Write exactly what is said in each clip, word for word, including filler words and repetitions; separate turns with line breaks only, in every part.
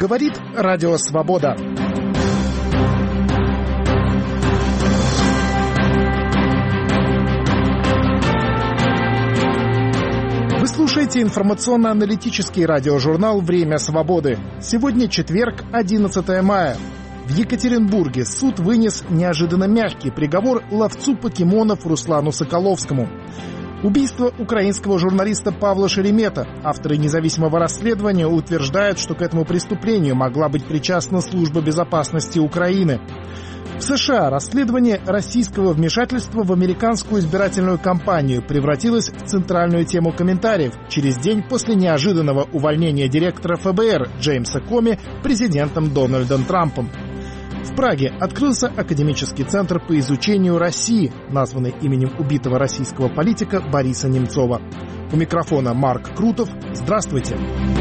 Говорит Радио Свобода. Вы слушаете информационно-аналитический радиожурнал «Время свободы». Сегодня четверг, одиннадцатое мая. В Екатеринбурге суд вынес неожиданно мягкий приговор ловцу покемонов Руслану Соколовскому. Убийство украинского журналиста Павла Шеремета. Авторы независимого расследования утверждают, что к этому преступлению могла быть причастна Служба безопасности Украины. В США расследование российского вмешательства в американскую избирательную кампанию превратилось в центральную тему комментариев через день после неожиданного увольнения директора эф бэ эр Джеймса Коми президентом Дональдом Трампом. В Праге открылся академический центр по изучению России, названный именем убитого российского политика Бориса Немцова. У микрофона Марк Крутов. Здравствуйте.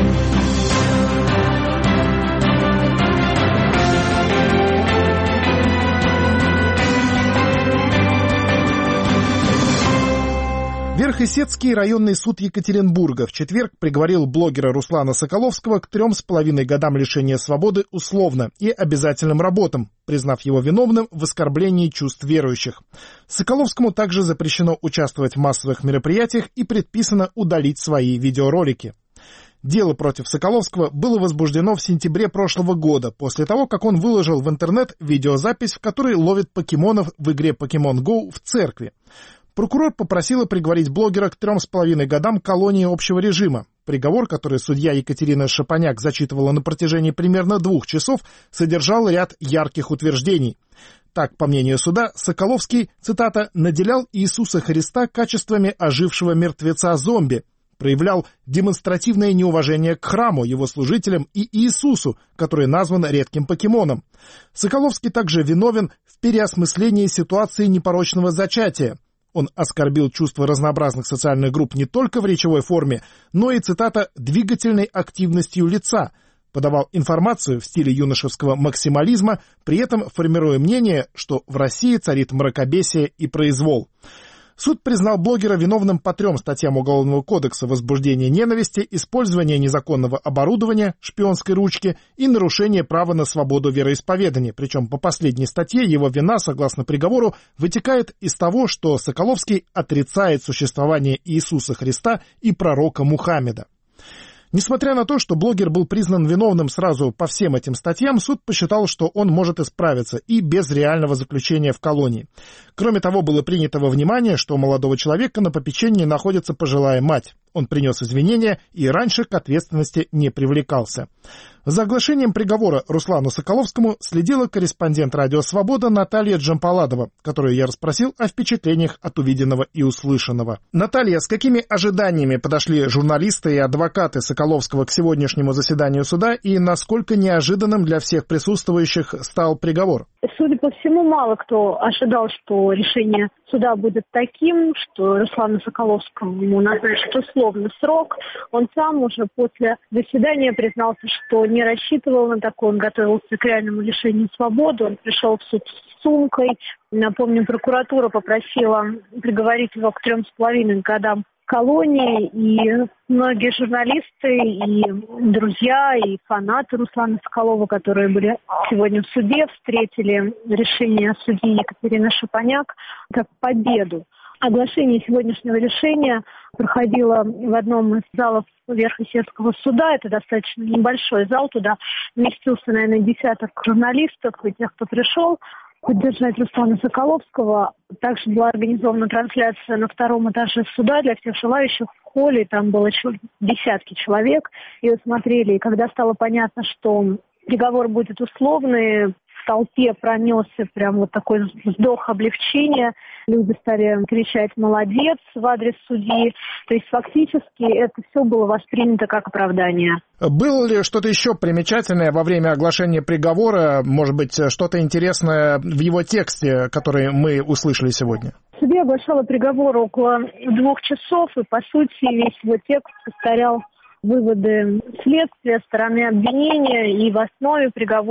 Верхесецкий районный суд Екатеринбурга в четверг приговорил блогера Руслана Соколовского к трем с половиной годам лишения свободы условно и обязательным работам, признав его виновным в оскорблении чувств верующих. Соколовскому также запрещено участвовать в массовых мероприятиях и предписано удалить свои видеоролики. Дело против Соколовского было возбуждено в сентябре прошлого года, после того, как он выложил в интернет видеозапись, в которой ловит покемонов в игре Pokemon Go в церкви. Прокурор попросила приговорить блогера к трем с половиной годам колонии общего режима. Приговор, который судья Екатерина Шапоняк зачитывала на протяжении примерно двух часов, содержал ряд ярких утверждений. Так, по мнению суда, Соколовский, цитата, «наделял Иисуса Христа качествами ожившего мертвеца-зомби», проявлял демонстративное неуважение к храму, его служителям и Иисусу, который назван редким покемоном. Соколовский также виновен в переосмыслении ситуации непорочного зачатия. Он оскорбил чувства разнообразных социальных групп не только в речевой форме, но и, цитата, «двигательной активностью лица», подавал информацию в стиле юношеского максимализма, при этом формируя мнение, что в России царит мракобесие и произвол. Суд признал блогера виновным по трем статьям Уголовного кодекса: возбуждение ненависти, использование незаконного оборудования, шпионской ручки и нарушение права на свободу вероисповедания. Причем по последней статье его вина, согласно приговору, вытекает из того, что Соколовский отрицает существование Иисуса Христа и пророка Мухаммеда. Несмотря на то, что блогер был признан виновным сразу по всем этим статьям, суд посчитал, что он может исправиться и без реального заключения в колонии. Кроме того, было принято во внимание, что у молодого человека на попечении находится пожилая мать. Он принес извинения и раньше к ответственности не привлекался. За оглашением приговора Руслану Соколовскому следила корреспондент «Радио Свобода» Наталья Джампаладова, которую я расспросил о впечатлениях от увиденного и услышанного. Наталья, с какими ожиданиями подошли журналисты и адвокаты Соколовского к сегодняшнему заседанию суда и насколько неожиданным для всех присутствующих стал приговор?
Судя по всему, мало кто ожидал, что решение суда будет таким, что Руслану Соколовскому ему назначат условный срок. Он сам уже после заседания признался, что не рассчитывал на такое, он готовился к реальному лишению свободы, он пришел в суд с сумкой. Напомню, прокуратура попросила приговорить его к трем с половиной годам колонии, и многие журналисты, и друзья, и фанаты Руслана Соколова, которые были сегодня в суде, встретили решение судьи Екатерины Шапоняк как победу. Оглашение сегодняшнего решения проходило в одном из залов Верхесецкого суда. Это достаточно небольшой зал, туда вместился, наверное, десяток журналистов и тех, кто пришел поддержать Руслана Соколовского. Также была организована трансляция на втором этаже суда для всех желающих в холле. Там было десятки человек. Ее смотрели. И когда стало понятно, что приговор будет условный, в толпе пронесся прям вот такой вздох облегчения. Люди стали кричать «молодец» в адрес судьи. То есть фактически это все было воспринято как оправдание.
Было ли что-то еще примечательное во время оглашения приговора? Может быть, что-то интересное в его тексте, который мы услышали сегодня?
Судья оглашала приговор около двух часов, и, по сути, весь его текст повторял выводы следствия, стороны обвинения, и в основе приговора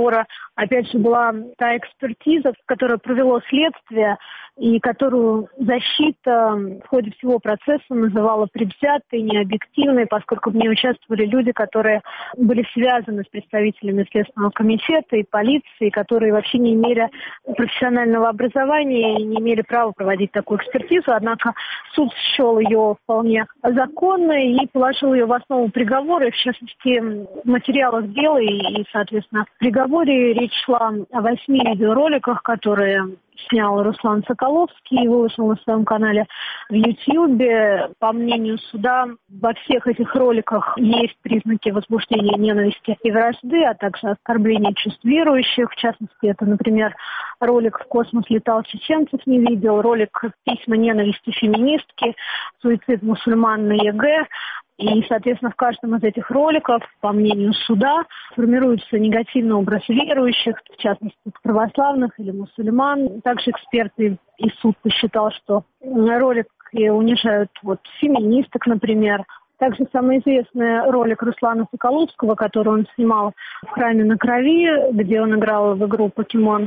опять же, была та экспертиза, которая провело следствие, и которую защита в ходе всего процесса называла предвзятой, необъективной, поскольку в ней участвовали люди, которые были связаны с представителями Следственного комитета и полиции, которые вообще не имели профессионального образования и не имели права проводить такую экспертизу. Однако суд счел ее вполне законной и положил ее в основу приговора. И, в частности, в материалах дела и, соответственно, в приговоре речь шла о восьми видеороликах, которые снял Руслан Соколовский и выложил на своем канале в Ютьюбе. По мнению суда, во всех этих роликах есть признаки возбуждения ненависти и вражды, а также оскорбления чувств верующих. В частности, это, например, ролик «В космос летал, чеченцев не видел», ролик «Письма ненависти феминистки», «Суицид мусульман на ЕГЭ». И, соответственно, в каждом из этих роликов, по мнению суда, формируется негативный образ верующих, в частности, православных или мусульман. Также эксперты и суд посчитал, что ролики унижают вот, феминисток, например. Также самый известный ролик Руслана Соколовского, который он снимал в храме на Крови, где он играл в игру Pokemon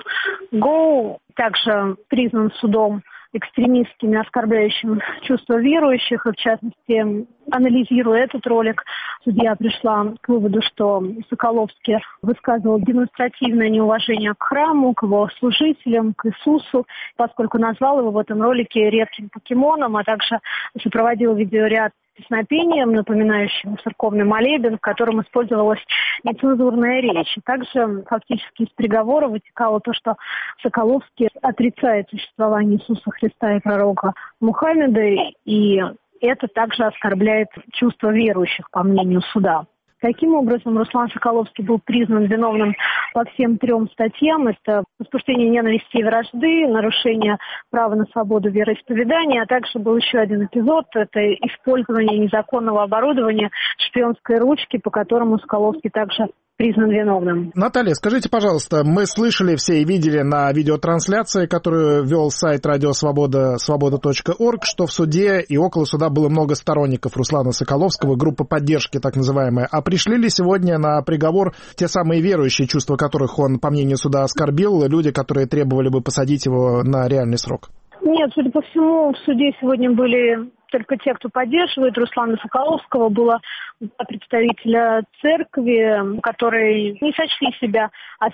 Go, также признан судом экстремистскими, оскорбляющими чувства верующих. И, в частности, анализируя этот ролик, судья пришла к выводу, что Соколовский высказывал демонстративное неуважение к храму, к его служителям, к Иисусу, поскольку назвал его в этом ролике редким покемоном, а также сопроводил видеоряд песнопением, напоминающим церковный молебен, в котором использовалась нецензурная речь. И также фактически из приговора вытекало то, что Соколовский отрицает существование Иисуса Христа и пророка Мухаммеда, и это также оскорбляет чувства верующих, по мнению суда. Таким образом, Руслан Соколовский был признан виновным по всем трем статьям. Это возбуждение ненависти и вражды, нарушение права на свободу вероисповедания, а также был еще один эпизод – это использование незаконного оборудования шпионской ручки, по которому Соколовский также признан виновным.
Наталья, скажите, пожалуйста, мы слышали все и видели на видеотрансляции, которую вел сайт Радио Свобода, свобода точка орг, что в суде и около суда было много сторонников Руслана Соколовского, группа поддержки так называемая. А пришли ли сегодня на приговор те самые верующие, чувства которых он, по мнению суда, оскорбил, люди, которые требовали бы посадить его на реальный срок?
Нет, судя по всему, в суде сегодня были только те, кто поддерживает Руслана Соколовского. Было два представителя церкви, которые не сочли себя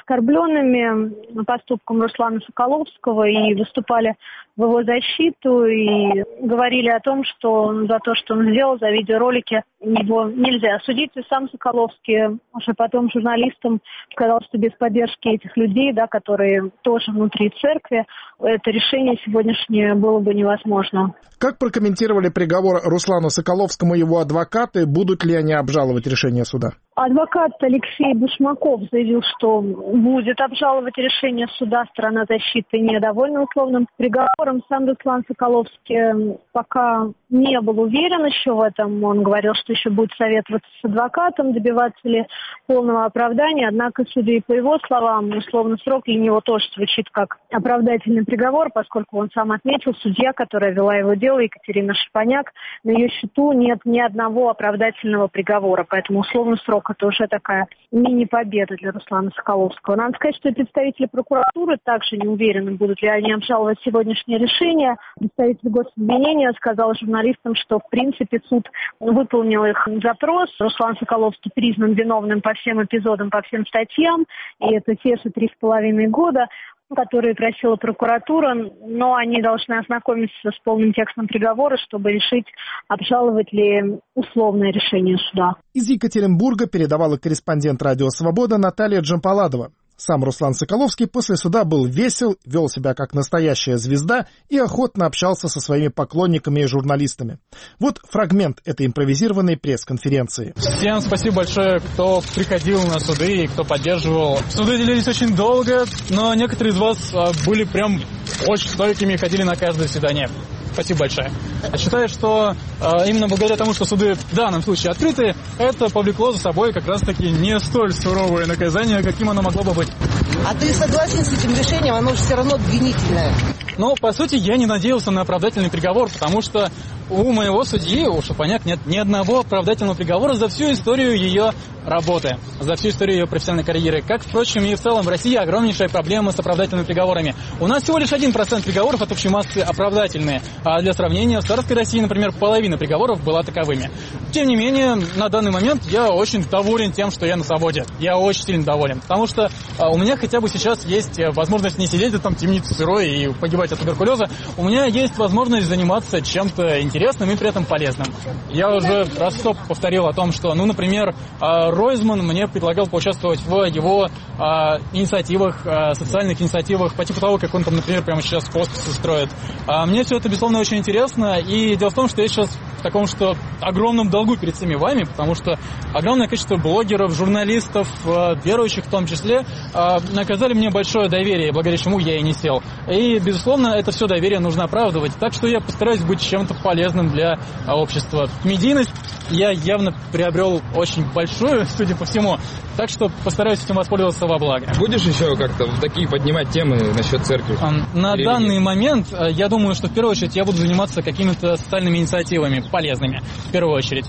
оскорбленными поступком Руслана Соколовского и выступали в его защиту и говорили о том, что за то, что он сделал, за видеоролики, его нельзя судить. И сам Соколовский уже потом журналистам сказал, что без поддержки этих людей, да, которые тоже внутри церкви, это решение сегодняшнее было бы невозможно.
Как прокомментировали приговор Руслану Соколовскому его адвокаты? Будут ли они обжаловать решение суда?
Адвокат Алексей Бушмаков заявил, что будет обжаловать решение суда. Сторона защиты недовольна условным приговором. Сам Руслан Соколовский пока не был уверен еще в этом. Он говорил, что еще будет советоваться с адвокатом, добиваться ли полного оправдания. Однако, судя и по его словам, условный срок для него тоже звучит как оправдательный приговор, поскольку он сам отметил, судья, которая вела его дело, Екатерина Шипаняк, на ее счету нет ни одного оправдательного приговора. Поэтому условный срок – это уже такая мини-победа для Руслана Соколовского. Надо сказать, что и представители прокуратуры также не уверены, будут ли они обжаловать сегодняшнее решение. Представитель гособвинения сказал журналистам, что в принципе суд выполнил их запрос. Руслан Соколовский признан виновным по всем эпизодам, по всем статьям, и это те же три с половиной года, которые просила прокуратура, но они должны ознакомиться с полным текстом приговора, чтобы решить, обжаловать ли условное решение суда.
Из Екатеринбурга передавала корреспондент «Радио Свобода» Наталья Джампаладова. Сам Руслан Соколовский после суда был весел, вел себя как настоящая звезда и охотно общался со своими поклонниками и журналистами. Вот фрагмент этой импровизированной пресс-конференции.
Всем спасибо большое, кто приходил на суды и кто поддерживал. Суды длились очень долго, но некоторые из вас были прям очень стойкими и ходили на каждое свидание. Спасибо большое. Я считаю, что э, именно благодаря тому, что суды в данном случае открыты, это повлекло за собой как раз-таки не столь суровое наказание, каким оно могло бы быть.
А ты согласен с этим решением? Оно же все равно обвинительное.
Но, по сути, я не надеялся на оправдательный приговор, потому что у моего судьи, уж понятно, нет ни одного оправдательного приговора за всю историю ее работы, за всю историю ее профессиональной карьеры. Как, впрочем, и в целом в России огромнейшая проблема с оправдательными приговорами. У нас всего лишь один процент приговоров от общей массы оправдательные, а для сравнения в царской России, например, половина приговоров была таковыми. Тем не менее, на данный момент я очень доволен тем, что я на свободе. Я очень сильно доволен, потому что а, у меня хотя бы сейчас есть возможность не сидеть в там темнице сырой и погибать от туберкулеза. У меня есть возможность заниматься чем-то интересным и при этом полезным. Я уже раз сто повторил о том, что, ну, например, Ройзман мне предлагал поучаствовать в его а, инициативах, а, социальных инициативах, по типу того, как он там, например, прямо сейчас хосписы строит. А, мне все это, безусловно, очень интересно. И дело в том, что я сейчас в таком, что огромном долгу перед всеми вами, потому что огромное количество блогеров, журналистов, а, верующих в том числе, а, оказали мне большое доверие, благодаря чему я и не сел. И, безусловно, это все доверие нужно оправдывать. Так что я постараюсь быть чем-то полезным для а, общества. Медийность я явно приобрел очень большую, судя по всему. Так что постараюсь этим воспользоваться во благо.
Будешь еще как-то такие поднимать темы насчет церкви?
На Или данный нет? момент, я думаю, что в первую очередь я буду заниматься какими-то социальными инициативами, полезными, в первую очередь.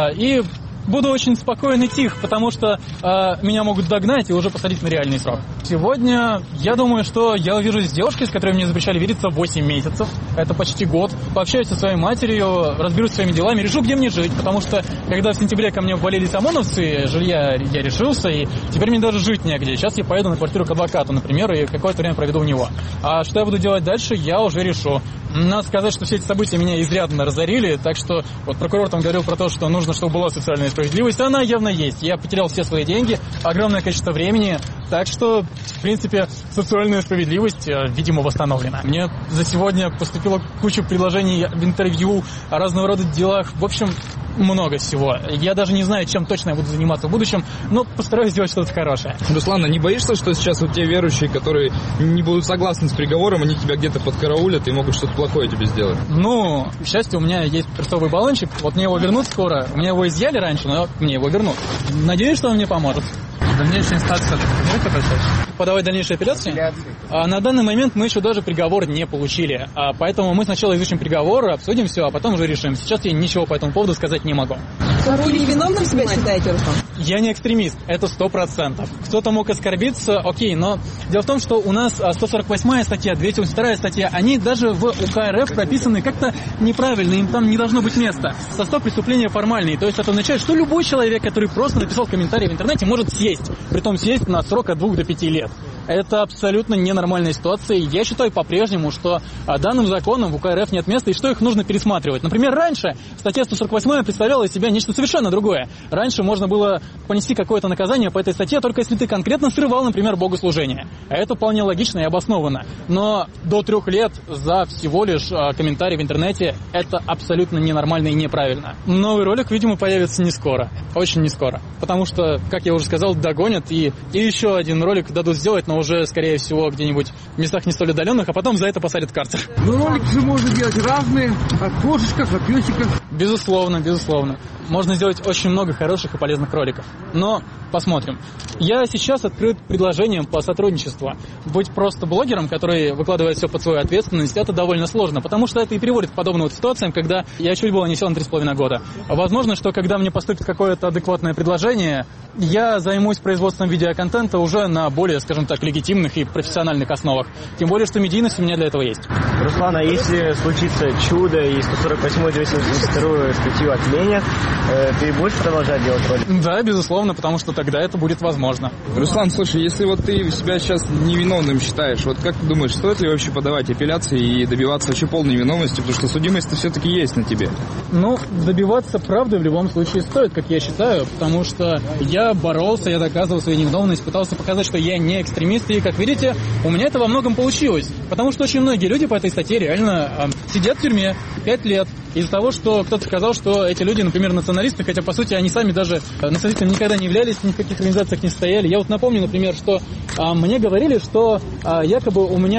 И буду очень спокоен и тих, потому что э, меня могут догнать и уже посадить на реальный срок. Сегодня я думаю, что я увижусь с девушкой, с которой мне запрещали видеться восемь месяцев. Это почти год. Пообщаюсь со своей матерью, разберусь со своими делами, решу, где мне жить. Потому что, когда в сентябре ко мне ввалились ОМОНовцы, жилья я решился, и теперь мне даже жить негде. Сейчас я поеду на квартиру к адвокату, например, и какое-то время проведу у него. А что я буду делать дальше, я уже решу. Надо сказать, что все эти события меня изрядно разорили, так что вот прокурор там говорил про то, что нужно, чтобы была социальная справедливость. Она явно есть. Я потерял все свои деньги, огромное количество времени, так что, в принципе, социальная справедливость, видимо, восстановлена. Мне за сегодня поступила куча предложений в интервью о разного рода делах. В общем, много всего. Я даже не знаю, чем точно я буду заниматься в будущем, но постараюсь сделать что-то хорошее.
Руслан, а не боишься, что сейчас вот те верующие, которые не будут согласны с приговором, они тебя где-то подкараулят и могут что-то плохое тебе сделать?
Ну, к счастью, у меня есть перцовый баллончик, вот мне его вернут скоро. У меня его изъяли раньше, но мне его вернут. Надеюсь, что он мне поможет. Дальнейшая инстанция будет обращаться? Подавать дальнейшие апелляции? А на данный момент мы еще даже приговор не получили. А поэтому мы сначала изучим приговор, обсудим все, а потом уже решим. Сейчас я ничего по этому поводу сказать не могу.
Вы невиновным себя считаете, Руслан?
Я не экстремист, это сто процентов. Кто-то мог оскорбиться, окей, но дело в том, что у нас сто сорок восьмая статья, двести восемьдесят вторая статья, они даже в УК РФ прописаны как-то неправильно, им там не должно быть места. Состав преступления формальный, то есть это означает, что любой человек, который просто написал комментарий в интернете, может съесть, притом съесть на срок от двух до пяти лет. Это абсолютно ненормальная ситуация. Я считаю по-прежнему, что данным законом в УК РФ нет места и что их нужно пересматривать. Например, раньше статья сто сорок восьмая представляла из себя нечто совершенно другое. Раньше можно было понести какое-то наказание по этой статье, только если ты конкретно срывал, например, богослужение. А это вполне логично и обоснованно. Но до трех лет за всего лишь комментарий в интернете — это абсолютно ненормально и неправильно. Новый ролик, видимо, появится не скоро. Очень не скоро. Потому что, как я уже сказал, догонят и, и еще один ролик дадут сделать, но уже, скорее всего, где-нибудь в местах не столь отдаленных, а потом за это посадят в карцер.
Ну, ролики же можно делать разные, о кошечках, о песиках.
Безусловно, безусловно. Можно сделать очень много хороших и полезных роликов. Но посмотрим. Я сейчас открыт предложением по сотрудничеству. Быть просто блогером, который выкладывает все под свою ответственность, это довольно сложно, потому что это и приводит к подобным вот ситуациям, когда я чуть было не сел на три с половиной года. Возможно, что когда мне поступит какое-то адекватное предложение, я займусь производством видеоконтента уже на более, скажем так, легитимных и профессиональных основах. Тем более, что медийность у меня для этого есть.
Руслан, а если случится чудо и сто сорок восьмую, двести восемьдесят вторую статью отменят, ты будешь продолжать делать ролики?
Да, безусловно, потому что тогда это будет возможно.
Руслан, слушай, если вот ты себя сейчас невиновным считаешь, вот как ты думаешь, стоит ли вообще подавать апелляции и добиваться вообще полной виновности, потому что судимость-то все-таки есть на тебе?
Ну, добиваться правды в любом случае стоит, как я считаю, потому что я боролся, я доказывал свою невиновность, пытался показать, что я не экстремист, и, как видите, у меня это во многом получилось, потому что очень многие люди по этой статье реально э, сидят в тюрьме пять лет из-за того, что кто-то сказал, что эти люди, например, националисты, хотя, по сути, они сами даже националистами никогда не являлись, ни в каких организациях не стояли. Я вот напомню, например, что а, мне говорили, что а, якобы у меня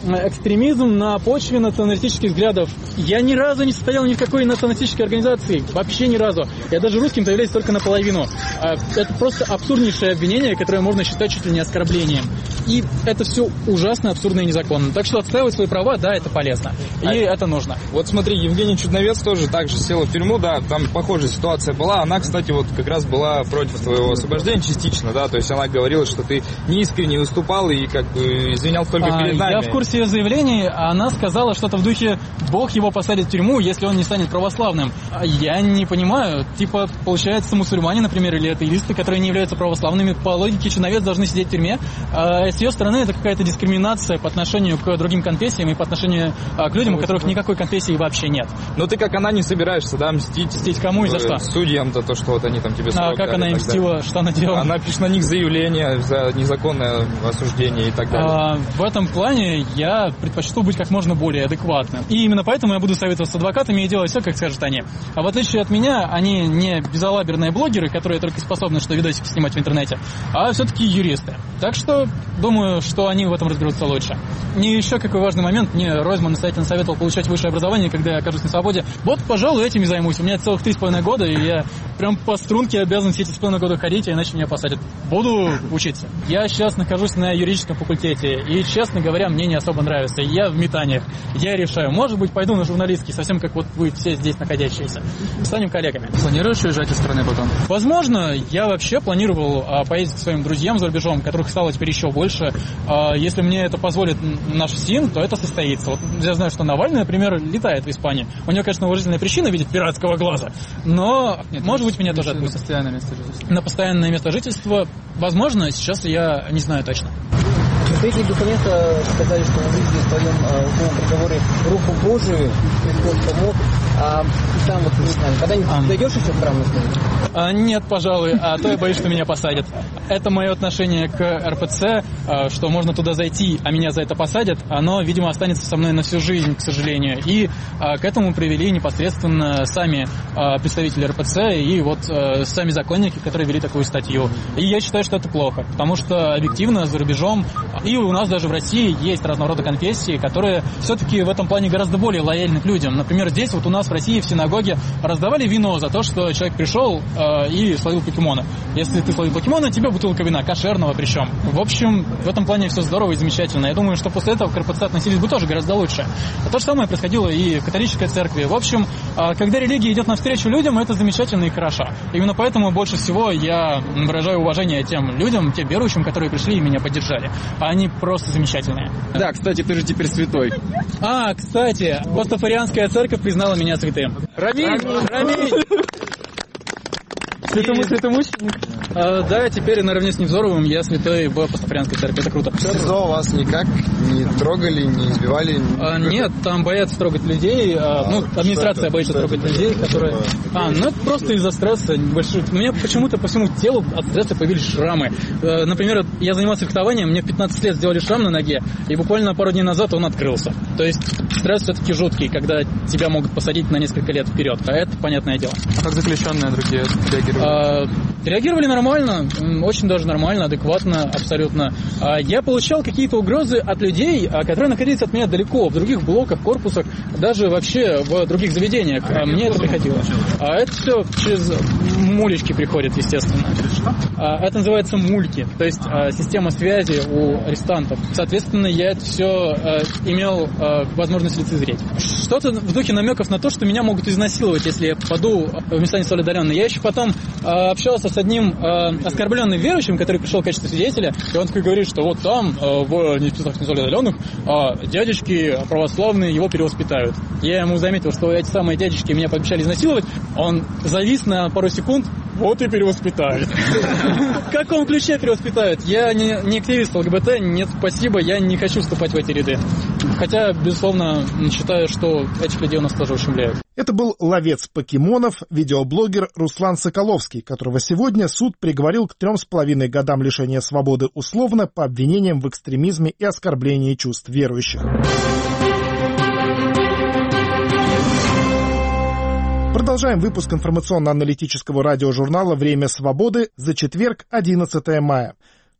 экстремизм на почве националистических взглядов. Я ни разу не состоял ни в какой националистической организации. Вообще ни разу. Я даже русским являюсь только наполовину. Это просто абсурднейшее обвинение, которое можно считать чуть ли не оскорблением. И это все ужасно, абсурдно и незаконно. Так что отстаивать свои права, да, это полезно. И а это нужно.
Вот смотри, Евгений Чудновец тоже так же села в тюрьму, да, там похожая ситуация была. Она, кстати, вот как раз была против твоего освобождения частично, да, то есть она говорила, что ты неискренне выступал и как бы извинял только
а,
перед нами.
Я в курсе ее заявлений, она сказала что-то в духе «Бог его посадит в тюрьму, если он не станет православным». Я не понимаю, типа, получается, мусульмане, например, или атеисты, которые не являются православными, по логике Чудновец должны сидеть в тюрьме. А с ее стороны это какая-то дискриминация по отношению к другим конфессиям и по отношению а, к людям, у которых никакой конфессии вообще нет.
Но ты как она не собираешься, да, мстить?
Мстить кому и за что?
Судьям за то, что вот они там тебе срок
А как она им мстила, что она делала?
Она пишет на них заявление за незаконное осуждение и так далее.
А, в этом плане я предпочту быть как можно более адекватным. И именно поэтому я буду советоваться с адвокатами и делать все, как скажут они. А в отличие от меня, они не безалаберные блогеры, которые только способны что видосики снимать в интернете, а все-таки юристы. Так что думаю, что они в этом разберутся лучше. И еще какой важный момент. Мне Ройзман настоятельно советовал получать высшее образование, когда я окажусь на свободе. Вот, пожалуй, этим и займусь. У меня целых три с половиной года, и я прям по струнке обязан все эти с половиной года ходить, а иначе меня посадят. Буду учиться. Я сейчас нахожусь на юридическом факультете, и, честно говоря, мне не особо нравится. Я в метаниях. Я решаю. Может быть, пойду на журналистский, совсем как вот вы все здесь находящиеся. Станем коллегами.
Планируешь уезжать из страны потом?
Возможно. Я вообще планировал а, поездить к своим друзьям за рубежом, которых стало теперь еще больше. А, если мне это позволит наш СИН, то это состоится. Вот я знаю, что Навальный, например, летает в Испанию. У него, конечно, уважительная причина видеть пиратского глаза, но, Нет, может быть, меня тоже отпустят.
На постоянное место жительства.
На постоянное место жительства. Возможно, сейчас я не знаю точно.
Эти документы сказали, что вы видели в своем э, уголовном приговоре руку Божию, Христос помог, а сам вот не знаю, когда-нибудь а. зайдешь еще в храм на службу?
А, нет, пожалуй, а то я боюсь, что меня посадят. Это мое отношение к эр пэ цэ, что можно туда зайти, а меня за это посадят, оно, видимо, останется со мной на всю жизнь, к сожалению. И а, к этому привели непосредственно сами а, представители эр пэ цэ и вот а, сами законники, которые вели такую статью. И я считаю, что это плохо, потому что объективно за рубежом и у нас даже в России есть разного рода конфессии, которые все-таки в этом плане гораздо более лояльны к людям. Например, здесь вот у нас в России в синагоге раздавали вино за то, что человек пришел э, и словил покемона. Если ты словил покемона, тебе бутылка вина, кошерного причем. В общем, в этом плане все здорово и замечательно. Я думаю, что после этого к эр пэ цэ относились бы тоже гораздо лучше. А то же самое происходило и в католической церкви. В общем, э, когда религия идет навстречу людям, это замечательно и хорошо. Именно поэтому больше всего я выражаю уважение тем людям, тем верующим, которые пришли и меня поддержали. Они просто замечательные.
Да, кстати, ты же теперь святой.
А, кстати, Пастафарианская церковь признала меня святым.
Рамиль! Рамиль!
Святому святомученик? А, да, теперь наравне с Невзоровым я святой в Пастафарианской церкви. Это круто.
Что, вас никак не трогали, не избивали?
А, нет, там боятся трогать людей. А, ну, администрация это, боится трогать людей, которые... А, ну это просто из-за стресса небольшой. У меня почему-то по всему телу от стресса появились шрамы. А, например, я занимался фехтованием, мне в пятнадцать лет сделали шрам на ноге, и буквально пару дней назад он открылся. То есть стресс все-таки жуткий, когда тебя могут посадить на несколько лет вперед. А это понятное дело.
А как заключенные другие реагировали?
А, реагировали нормально, очень даже нормально, адекватно, абсолютно. А, я получал какие-то угрозы от людей, которые находились от меня далеко, в других блоках, корпусах, даже вообще в других заведениях. А, мне это приходило. А это все через мулечки приходит, естественно. А, это называется мульки, то есть а, система связи у арестантов. Соответственно, я это все а, имел а, возможность лицезреть. Что-то в духе намеков на то, что меня могут изнасиловать, если я попаду в места несолидаренные. Я еще потом а, общался с одним а, оскорбленным верующим, который пришел в качестве свидетеля, и он такой говорит, что вот там, а, в местах несолидаренных, а, дядечки православные его перевоспитают. Я ему заметил, что эти самые дядечки меня пообещали изнасиловать. Он завис на пару секунд, вот и перевоспитают. В каком ключе перевоспитают? Я не, не активист эл гэ бэ тэ, нет, спасибо, я не хочу вступать в эти ряды. Хотя, безусловно, считаю, что этих людей у нас тоже ущемляют.
Это был ловец покемонов, видеоблогер Руслан Соколовский, которого сегодня суд приговорил к трем с половиной годам лишения свободы условно по обвинениям в экстремизме и оскорблении чувств верующих. Продолжаем выпуск информационно-аналитического радиожурнала «Время свободы» за четверг, одиннадцатое мая.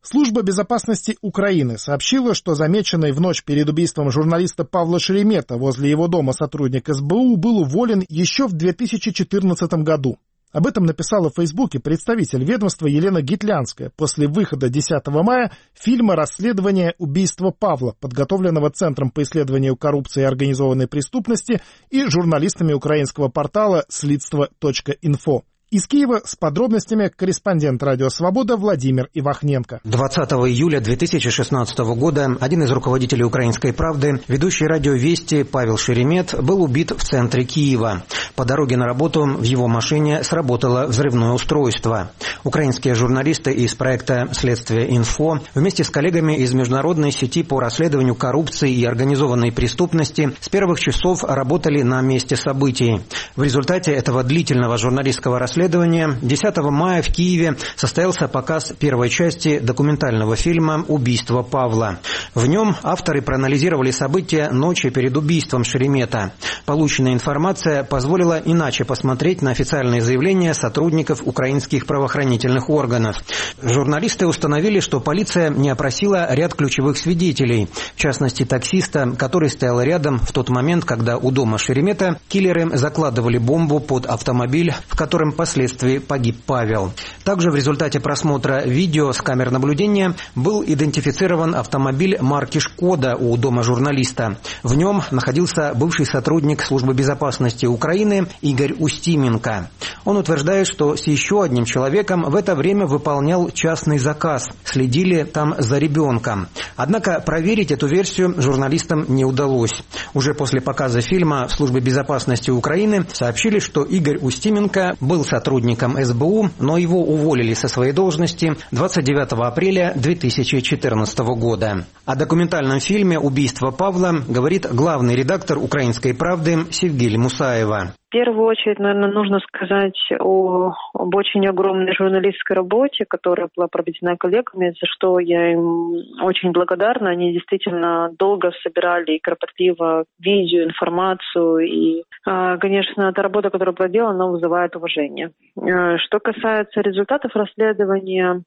Служба безопасности Украины сообщила, что замеченный в ночь перед убийством журналиста Павла Шеремета возле его дома сотрудник эс бэ у был уволен еще в две тысячи четырнадцатом году. Об этом написала в Фейсбуке представитель ведомства Елена Гитлянская после выхода десятого мая фильма «Расследование убийства Павла», подготовленного Центром по исследованию коррупции и организованной преступности и журналистами украинского портала слидство точка инфо. Из Киева с подробностями корреспондент «Радио Свобода» Владимир Ивахненко.
двадцатого июля две тысячи шестнадцатого года один из руководителей «Украинской правды», ведущий радио «Вести» Павел Шеремет, был убит в центре Киева. По дороге на работу в его машине сработало взрывное устройство. Украинские журналисты из проекта «Следствие инфо» вместе с коллегами из международной сети по расследованию коррупции и организованной преступности с первых часов работали на месте событий. В результате этого длительного журналистского расследования десятого мая в Киеве состоялся показ первой части документального фильма «Убийство Павла». В нем авторы проанализировали события ночи перед убийством Шеремета. Полученная информация позволила иначе посмотреть на официальные заявления сотрудников украинских правоохранительных органов. Журналисты установили, что полиция не опросила ряд ключевых свидетелей, в частности таксиста, который стоял рядом в тот момент, когда у дома Шеремета киллеры закладывали бомбу под автомобиль, в котором последовательно Впоследствии погиб Павел. Также в результате просмотра видео с камер наблюдения был идентифицирован автомобиль марки «Шкода» у дома журналиста. В нем находился бывший сотрудник Службы безопасности Украины Игорь Устименко. Он утверждает, что с еще одним человеком в это время выполнял частный заказ. Следили там за ребенком. Однако проверить эту версию журналистам не удалось. Уже после показа фильма в Службе безопасности Украины сообщили, что Игорь Устименко был сотрудником сотрудником эс бэ у, но его уволили со своей должности двадцать девятого апреля две тысячи четырнадцатого года. О документальном фильме «Убийство Павла» говорит главный редактор «Украинской правды» Севгиль Мусаева.
В первую очередь, наверное, нужно сказать о, об очень огромной журналистской работе, которая была проведена коллегами, за что я им очень благодарна. Они действительно долго собирали и кропотливо видео, информацию. И, конечно, эта работа, которая проделана, она вызывает уважение. Что касается результатов расследования,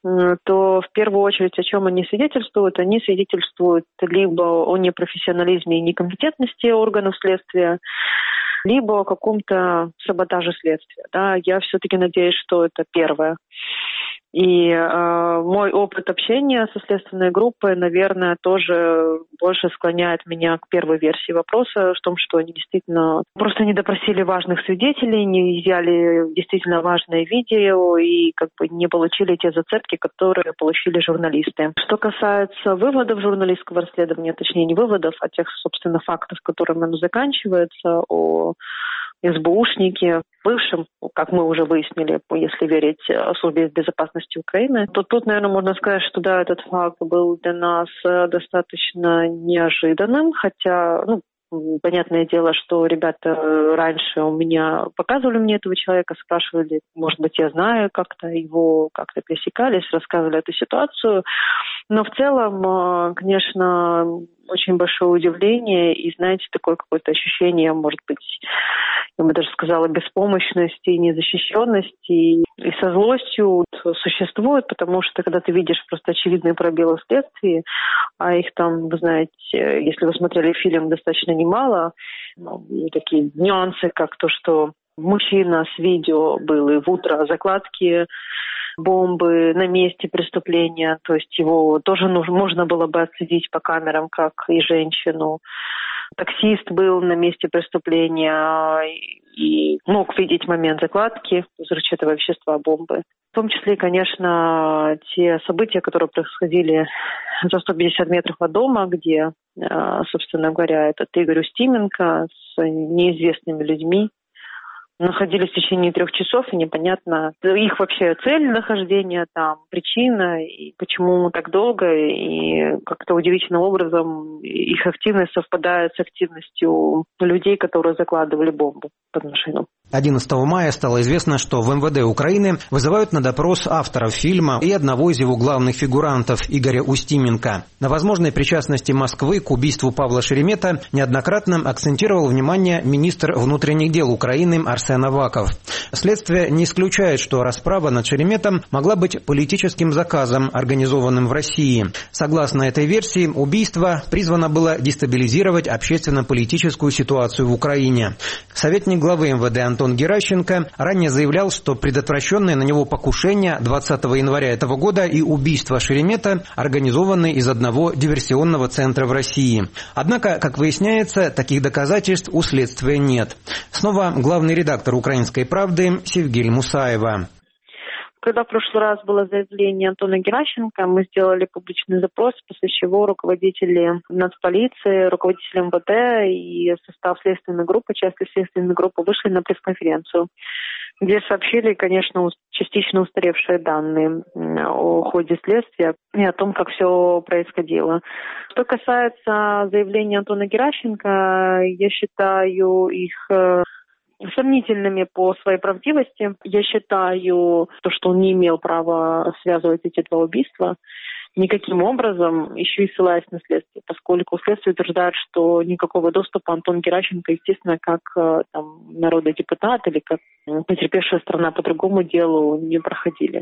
то в первую очередь о чем они свидетельствуют? Они свидетельствуют либо о непрофессионализме и некомпетентности органов следствия, либо о каком-то саботаже следствия. Да, я все-таки надеюсь, что это первое. И э, мой опыт общения со следственной группой, наверное, тоже больше склоняет меня к первой версии вопроса, в том, что они действительно просто не допросили важных свидетелей, не взяли действительно важное видео и как бы не получили те зацепки, которые получили журналисты. Что касается выводов журналистского расследования, точнее не выводов, а тех, собственно, фактов, которыми оно заканчивается, о эс бэ ушнике, бывшем, как мы уже выяснили, если верить Службе безопасности Украины, то тут, наверное, можно сказать, что да, этот факт был для нас достаточно неожиданным, хотя, ну, понятное дело, что ребята раньше у меня показывали мне этого человека, спрашивали, может быть, я знаю как-то его, как-то пересекались, рассказывали эту ситуацию. Но в целом, конечно, очень большое удивление и, знаете, такое какое-то ощущение, может быть, я бы даже сказала, беспомощности и незащищенности и со злостью существует, потому что когда ты видишь просто очевидные пробелы в следствии, а их там, вы знаете, если вы смотрели фильм, достаточно немало, ну, такие нюансы, как то, что мужчина с видео был и в утро закладки бомбы на месте преступления, то есть его тоже нужно, можно было бы отследить по камерам, как и женщину. Таксист был на месте преступления и мог видеть момент закладки взрывчатого вещества бомбы. В том числе, конечно, те события, которые происходили за сто пятьдесят метров от дома, где, собственно говоря, этот Игорь Устименко с неизвестными людьми находились в течение трех часов, и непонятно их вообще цель нахождения там, причина, и почему так долго, и как-то удивительным образом их активность совпадает с активностью людей, которые закладывали бомбу под машину.
одиннадцатого мая стало известно, что в эм вэ дэ Украины вызывают на допрос авторов фильма и одного из его главных фигурантов, Игоря Устименко. На возможной причастности Москвы к убийству Павла Шеремета неоднократно акцентировал внимание министр внутренних дел Украины Арсений Арсен Аваков. Следствие не исключает, что расправа над Шереметом могла быть политическим заказом, организованным в России. Согласно этой версии, убийство призвано было дестабилизировать общественно-политическую ситуацию в Украине. Советник главы эм вэ дэ Антон Геращенко ранее заявлял, что предотвращенные на него покушения двадцатого января этого года и убийство Шеремета организованы из одного диверсионного центра в России. Однако, как выясняется, таких доказательств у следствия нет. Снова главный редактор «Украинской правды» Севгиль Мусаева.
Когда в прошлый раз было заявление Антона Геращенко, мы сделали публичный запрос, после чего руководители нацполиции, руководители эм вэ дэ и состав следственной группы, часть следственной группы вышли на пресс-конференцию, где сообщили, конечно, частично устаревшие данные о ходе следствия и о том, как все происходило. Что касается заявления Антона Геращенко, я считаю их сомнительными по своей правдивости. Я считаю, то, что он не имел права связывать эти два убийства никаким образом, еще и ссылаясь на следствие, поскольку следствие утверждает, что никакого доступа Антон Геращенко, естественно, как там, народный депутат или как потерпевшая сторона по другому делу не проходили.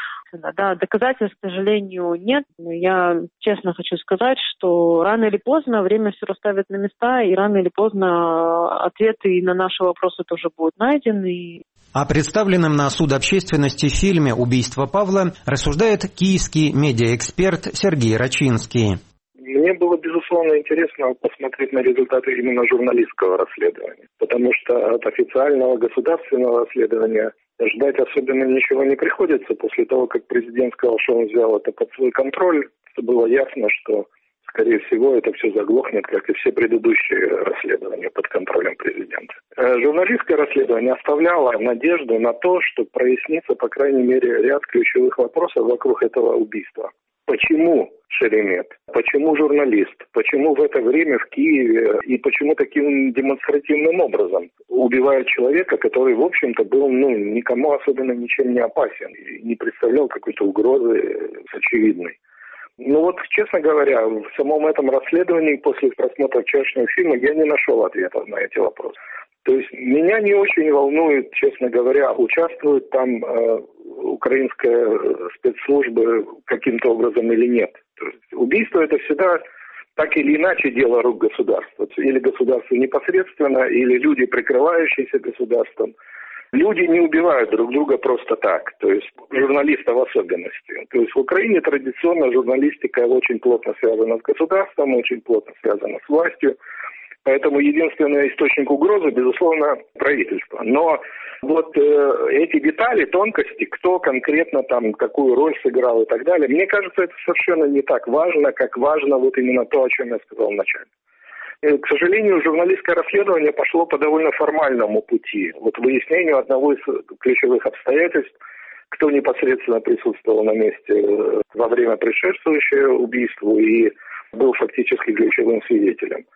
Да, доказательств, к сожалению, нет. Но я честно хочу сказать, что рано или поздно время все расставит на места, и рано или поздно ответы на наши вопросы тоже будут найдены.
О представленном на суд общественности фильме «Убийство Павла» рассуждает киевский медиаэксперт Сергей Рачинский.
Мне было, безусловно, интересно посмотреть на результаты именно журналистского расследования, потому что от официального государственного расследования ждать особенно ничего не приходится. После того, как президент сказал, что он взял это под свой контроль, то было ясно, что, скорее всего, это все заглохнет, как и все предыдущие расследования под контролем президента. Журналистское расследование оставляло надежду на то, что прояснится, по крайней мере, ряд ключевых вопросов вокруг этого убийства. Почему Шеремет? Почему журналист? Почему в это время в Киеве? И почему таким демонстративным образом убивают человека, который, в общем-то, был ну, никому особенно ничем не опасен и не представлял какой-то угрозы очевидной? Ну вот, честно говоря, в самом этом расследовании после просмотра вчерашнего фильма я не нашел ответов на эти вопросы. То есть меня не очень волнует, честно говоря, участвует там э, украинская спецслужба каким-то образом или нет. То есть убийство это всегда так или иначе дело рук государства. Или государство непосредственно, или люди, прикрывающиеся государством. Люди не убивают друг друга просто так, то есть журналистов в особенности. То есть в Украине традиционно журналистика очень плотно связана с государством, очень плотно связана с властью. Поэтому единственный источник угрозы, безусловно, правительство. Но вот э, эти детали, тонкости, кто конкретно там, какую роль сыграл и так далее, мне кажется, это совершенно не так важно, как важно вот именно то, о чем я сказал вначале. И, к сожалению, журналистское расследование пошло по довольно формальному пути. Вот выяснению одного из ключевых обстоятельств, кто непосредственно присутствовал на месте во время предшествующего убийству и был фактически ключевым свидетелем.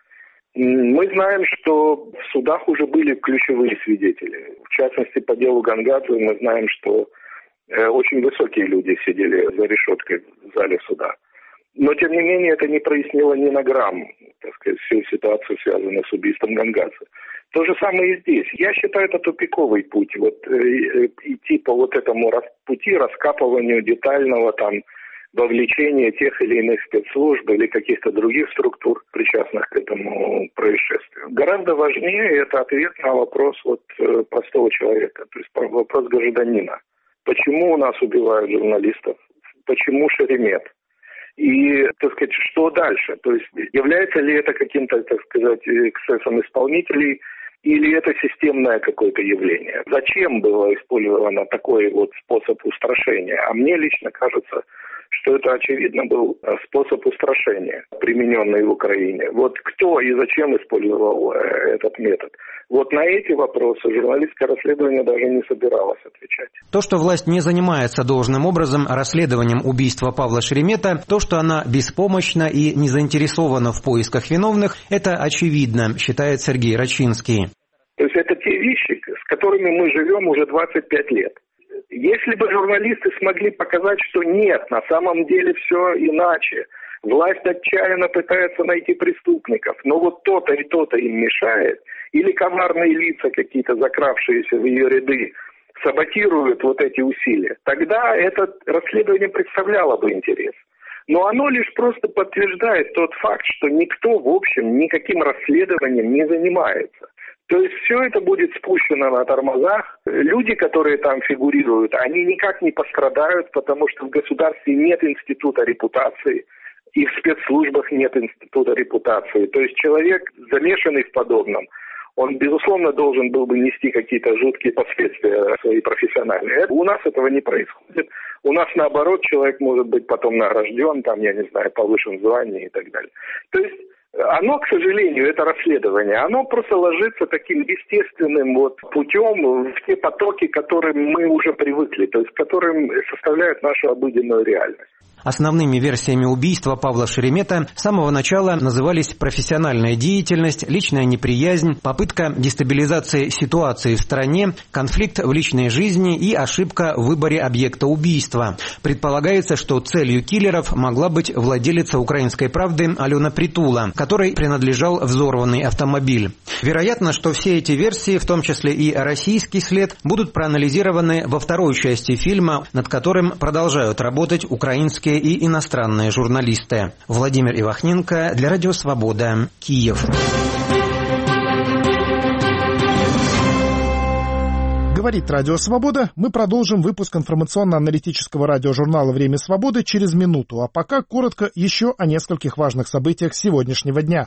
Мы знаем, что в судах уже были ключевые свидетели. В частности, по делу Гангадзе мы знаем, что э, очень высокие люди сидели за решеткой в зале суда. Но, тем не менее, это не прояснило ни на грамм, так сказать, всю ситуацию, связанную с убийством Гангадзе. То же самое и здесь. Я считаю, это тупиковый путь. Вот э, э, идти по вот этому рас, пути раскапыванию детального там вовлечение тех или иных спецслужб или каких-то других структур, причастных к этому происшествию. Гораздо важнее это ответ на вопрос вот простого человека, то есть вопрос гражданина. Почему у нас убивают журналистов? Почему Шеремет? И, так сказать, что дальше? То есть является ли это каким-то, так сказать, эксцессом исполнителей, или это системное какое-то явление? Зачем было использовано такой вот способ устрашения? А мне лично кажется, что это, очевидно, был способ устрашения, примененный в Украине. Вот кто и зачем использовал этот метод? Вот на эти вопросы журналистское расследование даже не собиралось отвечать.
То, что власть не занимается должным образом расследованием убийства Павла Шеремета, то, что она беспомощна и не заинтересована в поисках виновных, это очевидно, считает Сергей Рачинский.
То есть это те вещи, с которыми мы живем уже двадцать пять лет. Если бы журналисты смогли показать, что нет, на самом деле все иначе, Власть отчаянно пытается найти преступников, но вот то-то и то-то им мешает, или коварные лица какие-то, закравшиеся в ее ряды, саботируют вот эти усилия, тогда это расследование представляло бы интерес. Но оно лишь просто подтверждает тот факт, что никто, в общем, никаким расследованием не занимается. То есть все это будет спущено на тормозах. Люди, которые там фигурируют, они никак не пострадают, потому что в государстве нет института репутации, и в спецслужбах нет института репутации. То есть человек, замешанный в подобном, он, безусловно, должен был бы нести какие-то жуткие последствия свои профессиональные. У нас этого не происходит. У нас, наоборот, человек может быть потом награжден, там, я не знаю, повышен в звании и так далее. То есть оно, к сожалению, это расследование, оно просто ложится таким естественным вот путем в те потоки, к которым мы уже привыкли, то есть которым составляют нашу обыденную реальность.
Основными версиями убийства Павла Шеремета с самого начала назывались профессиональная деятельность, личная неприязнь, попытка дестабилизации ситуации в стране, конфликт в личной жизни и ошибка в выборе объекта убийства. Предполагается, что целью киллеров могла быть владелица «Украинской правды» Алена Притула, которой принадлежал взорванный автомобиль. Вероятно, что все эти версии, в том числе и российский след, будут проанализированы во второй части фильма, над которым продолжают работать украинские и иностранные журналисты. Владимир Ивахненко для Радио Свобода, Киев.
Говорит Радио Свобода. Мы продолжим выпуск информационно-аналитического радиожурнала «Время свободы» через минуту. А пока коротко еще о нескольких важных событиях сегодняшнего дня.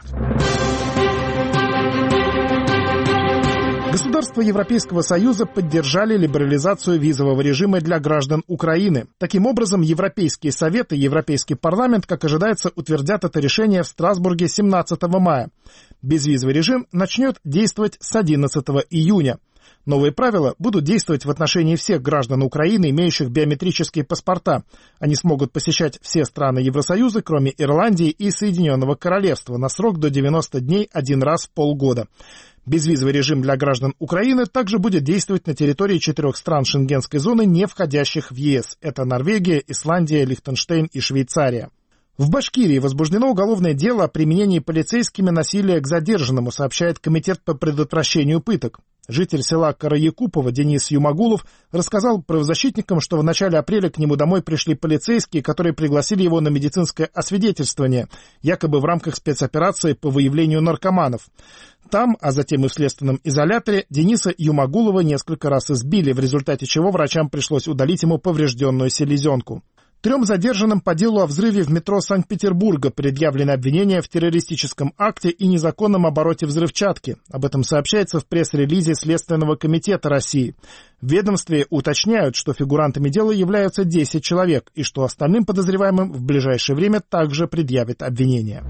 Государства Европейского Союза поддержали либерализацию визового режима для граждан Украины. Таким образом, Европейский Совет и Европейский парламент, как ожидается, утвердят это решение в Страсбурге семнадцатого мая. Безвизовый режим начнет действовать с одиннадцатого июня. Новые правила будут действовать в отношении всех граждан Украины, имеющих биометрические паспорта. Они смогут посещать все страны Евросоюза, кроме Ирландии и Соединенного Королевства, на срок до девяноста дней один раз в полгода. Безвизовый режим для граждан Украины также будет действовать на территории четырех стран Шенгенской зоны, не входящих в ЕС. Это Норвегия, Исландия, Лихтенштейн и Швейцария. В Башкирии возбуждено уголовное дело о применении полицейскими насилия к задержанному, сообщает Комитет по предотвращению пыток. Житель села Караякупово Денис Юмагулов рассказал правозащитникам, что в начале апреля к нему домой пришли полицейские, которые пригласили его на медицинское освидетельствование, якобы в рамках спецоперации по выявлению наркоманов. Там, а затем и в следственном изоляторе, Дениса Юмагулова несколько раз избили, в результате чего врачам пришлось удалить ему поврежденную селезенку. Трем задержанным по делу о взрыве в метро Санкт-Петербурга предъявлены обвинения в террористическом акте и незаконном обороте взрывчатки. Об этом сообщается в пресс-релизе Следственного комитета России. В ведомстве уточняют, что фигурантами дела являются десять человек и что остальным подозреваемым в ближайшее время также предъявят обвинения.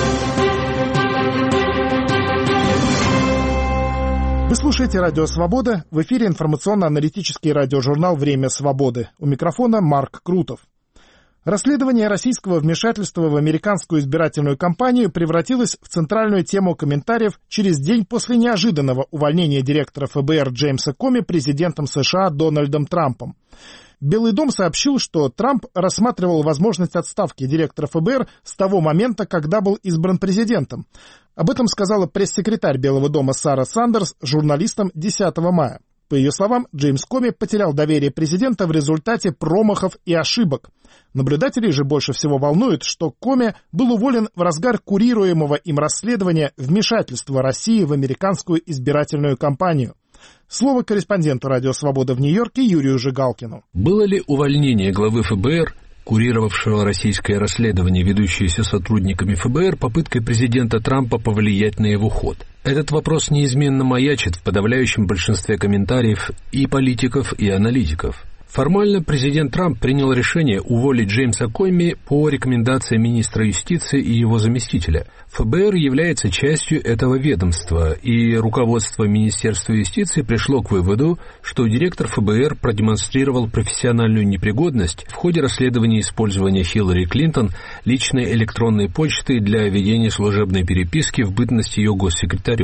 Вы слушаете Радио Свобода. В эфире информационно-аналитический радиожурнал «Время свободы». У микрофона Марк Крутов. Расследование российского вмешательства в американскую избирательную кампанию превратилось в центральную тему комментариев через день после неожиданного увольнения директора эф бэ эр Джеймса Коми президентом США Дональдом Трампом. Белый дом сообщил, что Трамп рассматривал возможность отставки директора эф бэ эр с того момента, когда был избран президентом. Об этом сказала пресс-секретарь Белого дома Сара Сандерс журналистам десятого мая. По ее словам, Джеймс Коми потерял доверие президента в результате промахов и ошибок. Наблюдателей же больше всего волнует, что Коми был уволен в разгар курируемого им расследования вмешательства России в американскую избирательную кампанию. Слово корреспонденту «Радио Свобода» в Нью-Йорке Юрию Жигалкину.
Было ли увольнение главы эф бэ эр, курировавшего российское расследование, ведущееся сотрудниками эф бэ эр, попыткой президента Трампа повлиять на его ход? Этот вопрос неизменно маячит в подавляющем большинстве комментариев и политиков, и аналитиков. Формально президент Трамп принял решение уволить Джеймса Коми по рекомендации министра юстиции и его заместителя. эф бэ эр является частью этого ведомства, и руководство Министерства юстиции пришло к выводу, что директор эф бэ эр продемонстрировал профессиональную непригодность в ходе расследования использования Хиллари Клинтон личной электронной почты для ведения служебной переписки в бытность ее госсекретарем.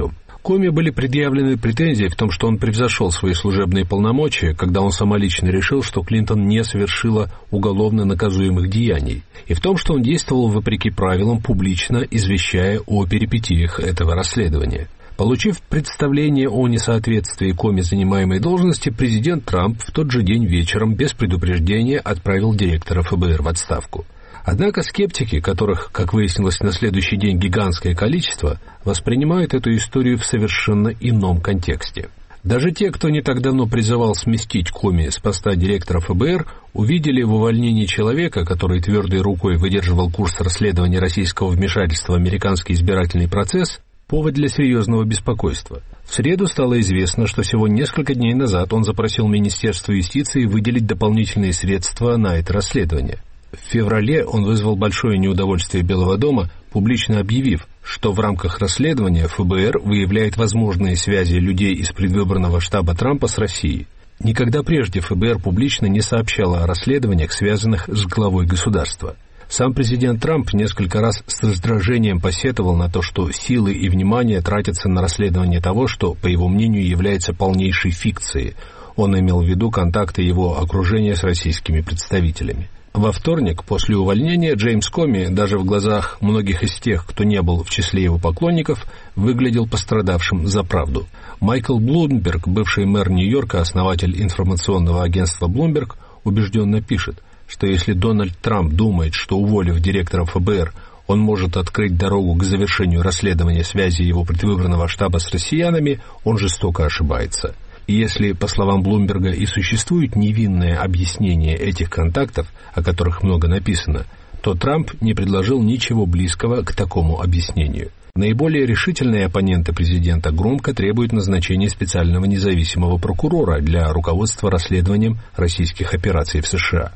Коми были предъявлены претензии в том, что он превзошел свои служебные полномочия, когда он самолично решил, что Клинтон не совершила уголовно наказуемых деяний, и в том, что он действовал вопреки правилам, публично извещая о перипетиях этого расследования. Получив представление о несоответствии Коми занимаемой должности, президент Трамп в тот же день вечером без предупреждения отправил директора эф бэ эр в отставку. Однако скептики, которых, как выяснилось, на следующий день гигантское количество, воспринимают эту историю в совершенно ином контексте. Даже те, кто не так давно призывал сместить Коми с поста директора эф бэ эр, увидели в увольнении человека, который твердой рукой выдерживал курс расследования российского вмешательства в американский избирательный процесс, повод для серьезного беспокойства. В среду стало известно, что всего несколько дней назад он запросил Министерство юстиции выделить дополнительные средства на это расследование. В феврале он вызвал большое неудовольствие Белого дома, публично объявив, что в рамках расследования эф бэ эр выявляет возможные связи людей из предвыборного штаба Трампа с Россией. Никогда прежде эф бэ эр публично не сообщала о расследованиях, связанных с главой государства. Сам президент Трамп несколько раз с раздражением посетовал на то, что силы и внимание тратятся на расследование того, что, по его мнению, является полнейшей фикцией. Он имел в виду контакты его окружения с российскими представителями. Во вторник, после увольнения, Джеймс Коми, даже в глазах многих из тех, кто не был в числе его поклонников, выглядел пострадавшим за правду. Майкл Блумберг, бывший мэр Нью-Йорка, основатель информационного агентства Bloomberg, убежденно пишет, что если Дональд Трамп думает, что, уволив директора эф бэ эр, он может открыть дорогу к завершению расследования связи его предвыборного штаба с россиянами, он жестоко ошибается. И если, по словам Блумберга, и существует невинное объяснение этих контактов, о которых много написано, то Трамп не предложил ничего близкого к такому объяснению. Наиболее решительные оппоненты президента громко требуют назначения специального независимого прокурора для руководства расследованием российских операций в США.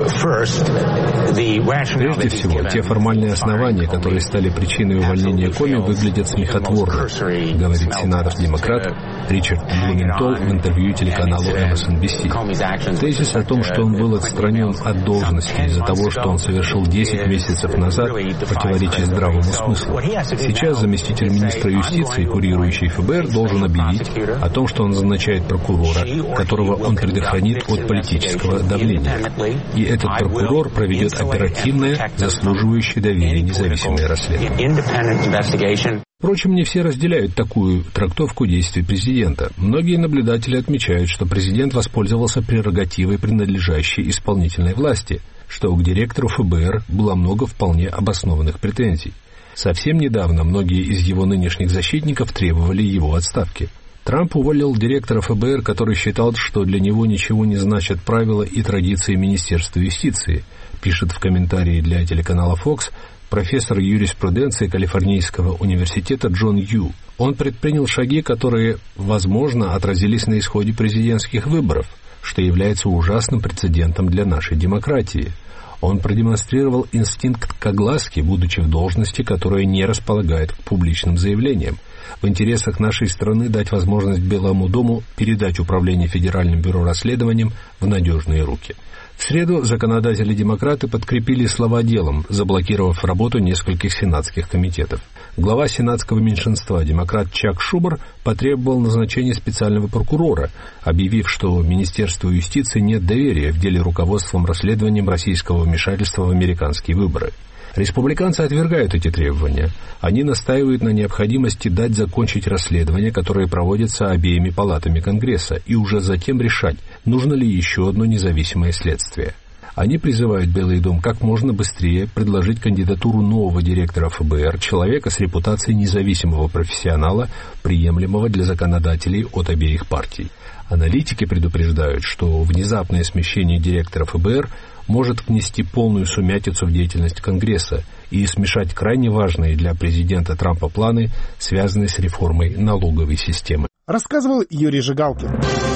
Прежде всего, те формальные основания, которые стали причиной увольнения Коми, выглядят смехотворно, говорит сенатор-демократ Ричард Блументол в интервью телеканалу эм эс эн би си. Тезис о том, что он был отстранен от должности из-за того, что он совершил десять месяцев назад, противоречит здравому смыслу. Сейчас заместитель министра юстиции, курирующий эф бэ эр, должен объявить о том, что он назначает прокурора, которого он предохранит от политического давления. И этот прокурор проведет оперативное, заслуживающее доверия независимое расследование. Впрочем, не все разделяют такую трактовку действий президента. Многие наблюдатели отмечают, что президент воспользовался прерогативой, принадлежащей исполнительной власти, что к директору эф бэ эр было много вполне обоснованных претензий. Совсем недавно многие из его нынешних защитников требовали его отставки. Трамп уволил директора эф бэ эр, который считал, что для него ничего не значат правила и традиции Министерства юстиции, пишет в комментарии для телеканала Fox профессор юриспруденции Калифорнийского университета Джон Ю. Он предпринял шаги, которые, возможно, отразились на исходе президентских выборов, что является ужасным прецедентом для нашей демократии. Он продемонстрировал инстинкт к огласке, будучи в должности, которая не располагает к публичным заявлениям. В интересах нашей страны дать возможность Белому дому передать управление Федеральным бюро расследованием в надежные руки. В среду законодатели-демократы подкрепили слова делом, заблокировав работу нескольких сенатских комитетов. Глава сенатского меньшинства, демократ Чак Шумер, потребовал назначения специального прокурора, объявив, что Министерству юстиции нет доверия в деле руководством расследованием российского вмешательства в американские выборы. Республиканцы отвергают эти требования. Они настаивают на необходимости дать закончить расследование, которое проводится обеими палатами Конгресса, и уже затем решать, нужно ли еще одно независимое следствие. Они призывают Белый дом как можно быстрее предложить кандидатуру нового директора эф бэ эр, человека с репутацией независимого профессионала, приемлемого для законодателей от обеих партий. Аналитики предупреждают, что внезапное смещение директора эф бэ эр может внести полную сумятицу в деятельность Конгресса и смешать крайне важные для президента Трампа планы, связанные с реформой налоговой системы.
Рассказывал Юрий Жигалкин.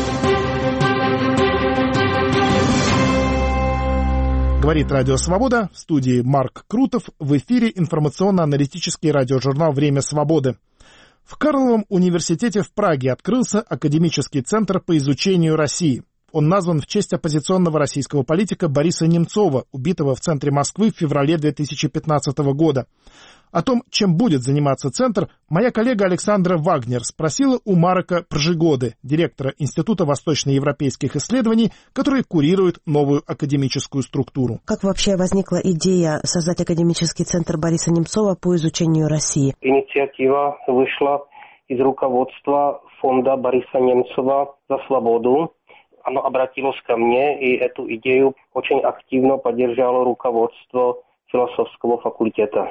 Говорит Радио Свобода, в студии Марк Крутов, в эфире информационно-аналитический радиожурнал «Время свободы». В Карловом университете в Праге открылся академический центр по изучению России. Он назван в честь оппозиционного российского политика Бориса Немцова, убитого в центре Москвы в феврале две тысячи пятнадцатого года. О том, чем будет заниматься Центр, моя коллега Александра Вагнер спросила у Марека Пржигоды, директора Института восточноевропейских исследований, который курирует новую академическую структуру.
Как вообще возникла идея создать академический центр Бориса Немцова по изучению России?
Инициатива вышла из руководства фонда Бориса Немцова «За свободу». Оно обратилось ко мне, и эту идею очень активно поддержало руководство философского факультета.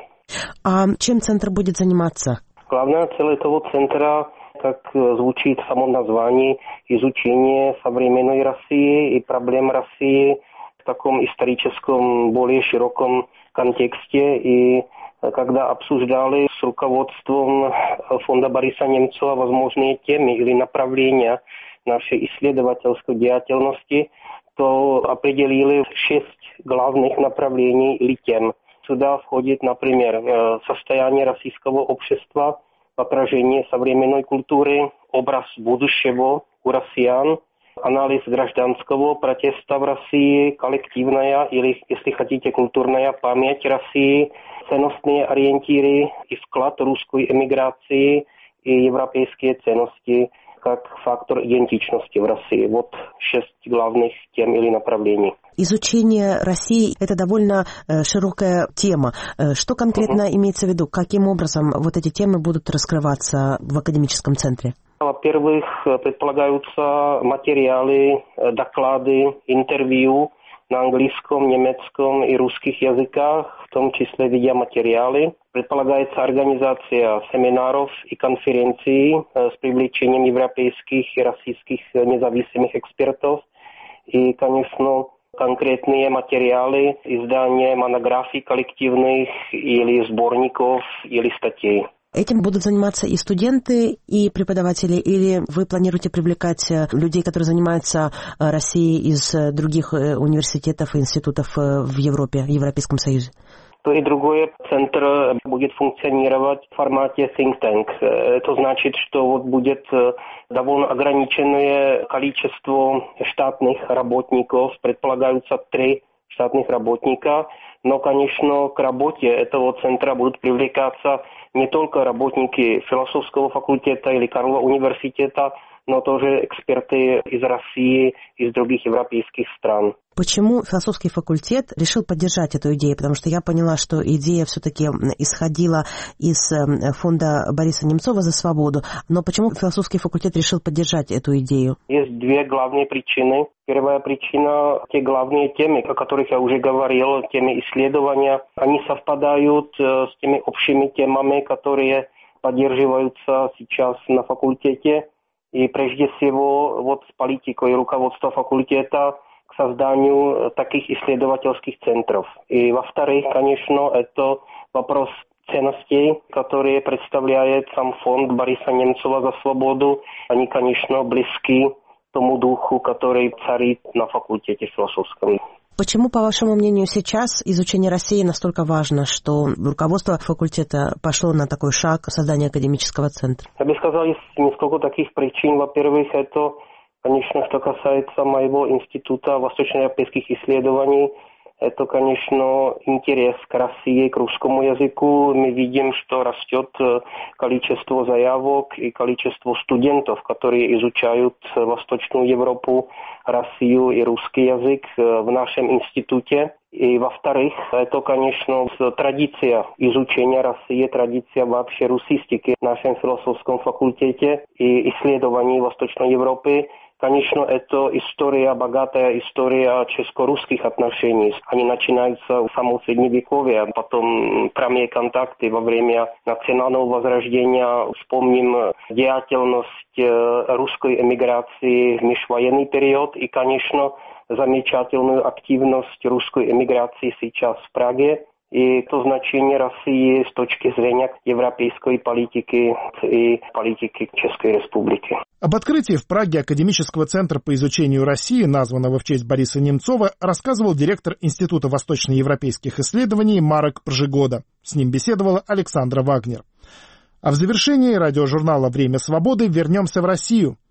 А чем центр будет заниматься?
Главная цель этого центра, как звучит в самом названии, изучение современной России и проблем России в таком историческом, более широком контексте. И когда обсуждали с руководством фонда Бориса Немцова возможные темы или направления нашей исследовательской деятельности, то определили шесть главных направлений или тем. Сюда входит, например, состояние российского общества, отражение современной культуры, образ будущего у россиян, анализ гражданского протеста в России, коллективная или, если хотите, культурная память России, ценностные ориентиры и вклад русской эмиграции и европейские ценности как фактор идентичности в России. Вот шесть главных тем или направлений.
Изучение России – это довольно широкая тема. Что конкретно uh-huh. имеется в виду? Каким образом вот эти темы будут раскрываться в академическом центре?
Во-первых, предполагаются материалы, доклады, интервью на английском, немецком и русских языках, в том числе видеоматериалы. Предполагается организация семинаров и конференций с привлечением европейских и российских независимых экспертов. И, конечно, конкретные материалы, издание монографий коллективных или сборников, или статей.
Этим будут заниматься и студенты, и преподаватели, или вы планируете привлекать людей, которые занимаются Россией из других университетов и институтов в Европе, в Европейском Союзе?
То и другое. Центр будет функционировать в формате think tank. Это значит, что вот будет довольно ограниченное количество штатных работников. Предполагаются три штатных работника. Но, конечно, к работе этого центра будут привлекаться не только работники философского факультета или Карлова университета, но тоже эксперты из России, из других европейских стран.
Почему философский факультет решил поддержать эту идею? Потому что я поняла, что идея все-таки исходила из фонда Бориса Немцова «За свободу». Но почему философский факультет решил поддержать эту идею?
Есть две главные причины. Первая причина – те главные темы, о которых я уже говорил, темы исследования. Они совпадают с теми общими темами, которые поддерживаются сейчас на факультете. И прежде всего вот с политикой руководства факультета к созданию таких исследовательских центров. И во-вторых, конечно, это вопрос ценностей, которые представляет сам фонд Бориса Немцова «За свободу». Они, конечно, близки тому духу, который царит на факультете философском.
Почему, по вашему мнению, сейчас изучение России настолько важно, что руководство факультета пошло на такой шаг создания академического центра?
Я бы сказал, есть несколько таких причин. Во-первых, это, конечно, что касается моего института восточноевропейских исследований. Это, конечно, интерес к России, к русскому языку. Мы видим, что растет количество заявок и количество студентов, которые изучают Восточную Европу, Россию и русский язык в нашем институте. И, во-вторых, это, конечно, традиция изучения России, традиция вообще русистики в нашем философском факультете и исследований Восточной Европы. Конечно, это история, богатая история чешско-русских отношений. Они начинаются в самом Средневековье, а потом прямые контакты во время национального возрождения. Вспомним деятельность русской эмиграции в межвоенный период и, конечно, замечательную активность русской эмиграции сейчас в Праге. И то значение России с точки зрения европейской политики и политики Чешской Республики.
Об открытии в Праге академического центра по изучению России, названного в честь Бориса Немцова, рассказывал директор Института восточноевропейских исследований Марек Пржигода. С ним беседовала Александра Вагнер. А в завершении радиожурнала «Время свободы» вернемся в Россию.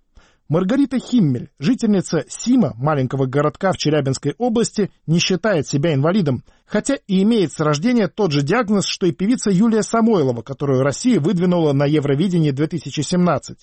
Маргарита Химмель, жительница Сима, маленького городка в Челябинской области, не считает себя инвалидом, хотя и имеет с рождения тот же диагноз, что и певица Юлия Самойлова, которую Россия выдвинула на Евровидении две тысячи семнадцать.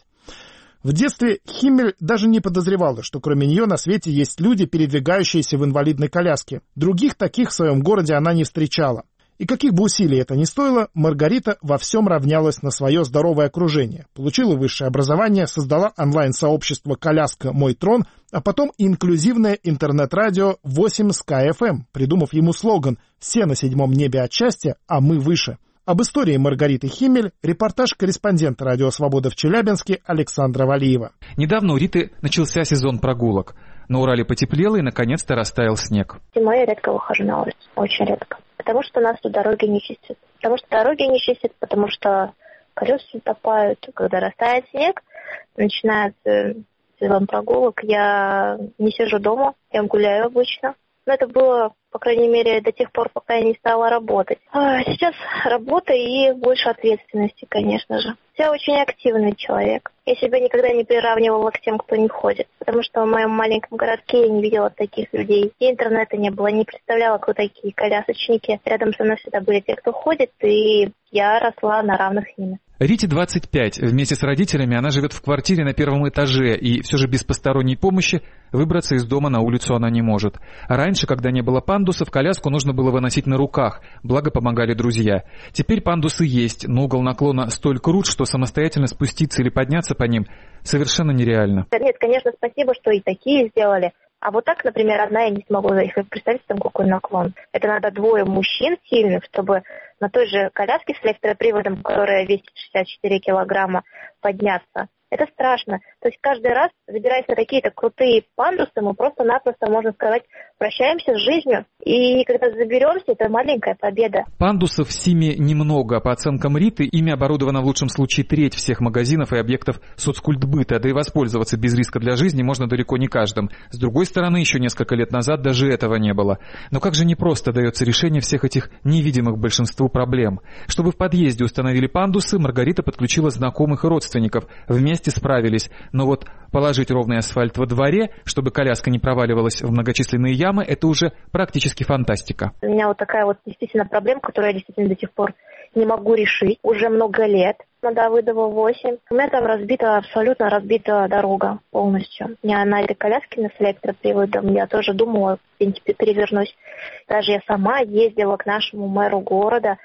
В детстве Химмель даже не подозревала, что кроме нее на свете есть люди, передвигающиеся в инвалидной коляске. Других таких в своем городе она не встречала. И каких бы усилий это ни стоило, Маргарита во всем равнялась на свое здоровое окружение. Получила высшее образование, создала онлайн-сообщество «Коляска. Мой трон», а потом инклюзивное интернет-радио восемь Sky эф эм, придумав ему слоган «Все на седьмом небе от счастья, а мы выше». Об истории Маргариты Химмель репортаж корреспондента «Радио Свобода» в Челябинске Александра Валиева.
Недавно у Риты начался сезон прогулок. На Урале потеплело и наконец-то растаял снег.
Зимой я редко выхожу на улицу, очень редко. Потому что у нас тут дороги не чистят. Потому что дороги не чистят, потому что колеса утопают. Когда растает снег, начинается сезон прогулок. Я не сижу дома, я гуляю обычно. Но это было, по крайней мере, до тех пор, пока я не стала работать. А сейчас работа и больше ответственности, конечно же. Я очень активный человек. Я себя никогда не приравнивала к тем, кто не ходит. Потому что в моем маленьком городке я не видела таких людей. И интернета не было, не представляла, кто такие колясочники. Рядом со мной всегда были те, кто ходит, и я росла на равных с ними.
Рите двадцать пять. Вместе с родителями она живет в квартире на первом этаже, и все же без посторонней помощи выбраться из дома на улицу она не может. А раньше, когда не было пандусов, коляску нужно было выносить на руках, благо помогали друзья. Теперь пандусы есть, но угол наклона столь крут, что самостоятельно спуститься или подняться по ним совершенно нереально.
Нет, конечно, спасибо, что и такие сделали. А вот так, например, одна я не смогу заехать. Вы представьте, там какой наклон. Это надо двое мужчин сильных, чтобы на той же коляске с электроприводом, которая весит шестьдесят четыре килограмма, подняться. Это страшно. То есть каждый раз, забираясь на какие-то крутые пандусы, мы просто-напросто, можно сказать, прощаемся с жизнью. И когда заберемся, это маленькая победа.
Пандусов в Симе немного. По оценкам Риты, ими оборудована в лучшем случае треть всех магазинов и объектов соцкультбыта, да и воспользоваться без риска для жизни можно далеко не каждым. С другой стороны, еще несколько лет назад даже этого не было. Но как же непросто дается решение всех этих невидимых большинству проблем. Чтобы в подъезде установили пандусы, Маргарита подключила знакомых и родственников. Вместе справились. Но вот положить ровный асфальт во дворе, чтобы коляска не проваливалась в многочисленные ямы, это уже практически фантастика.
У меня вот такая вот действительно проблема, которую я действительно до сих пор не могу решить. Уже много лет. На Давыдова восемь. У меня там разбита, абсолютно разбита дорога полностью. Я на этой коляске с электроприводом, я тоже думала, в принципе, перевернусь. Даже я сама ездила к нашему мэру города.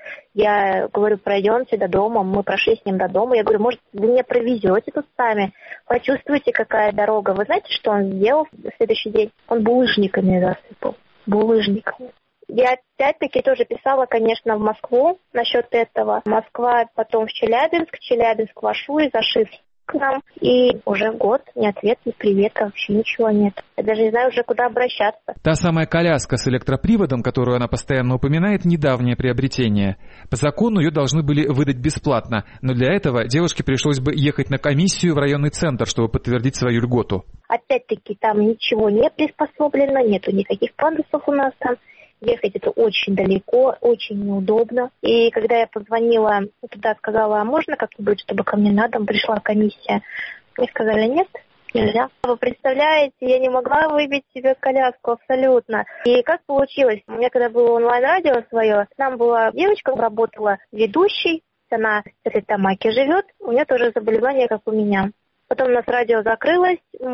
Я говорю, пройдемте до дома. Мы прошли с ним до дома. Я говорю, может, вы меня провезете тут сами? Почувствуете, какая дорога. Вы знаете, что он сделал в следующий день? Он булыжниками засыпал. Булыжниками. Я опять-таки тоже писала, конечно, в Москву насчет этого. Москва, потом в Челябинск, Челябинск в Ашу и Зашив к нам. И уже год ни ответ, ни привета, вообще ничего нет. Я даже не знаю уже, куда обращаться.
Та самая коляска с электроприводом, которую она постоянно упоминает, недавнее приобретение. По закону ее должны были выдать бесплатно, но для этого девушке пришлось бы ехать на комиссию в районный центр, чтобы подтвердить свою льготу.
Опять-таки там ничего не приспособлено, нету никаких пандусов у нас там. Ехать это очень далеко, очень неудобно. И когда я позвонила туда, сказала, а можно как-нибудь, чтобы ко мне на дом пришла комиссия? Мне сказали, нет, нельзя. Вы представляете, я не могла выбить себе коляску абсолютно. И как получилось? У меня когда было онлайн-радио свое, там была девочка, работала ведущей, она в Стерлитамаке живет, у нее тоже заболевание, как у меня. Потом у нас радио закрылось,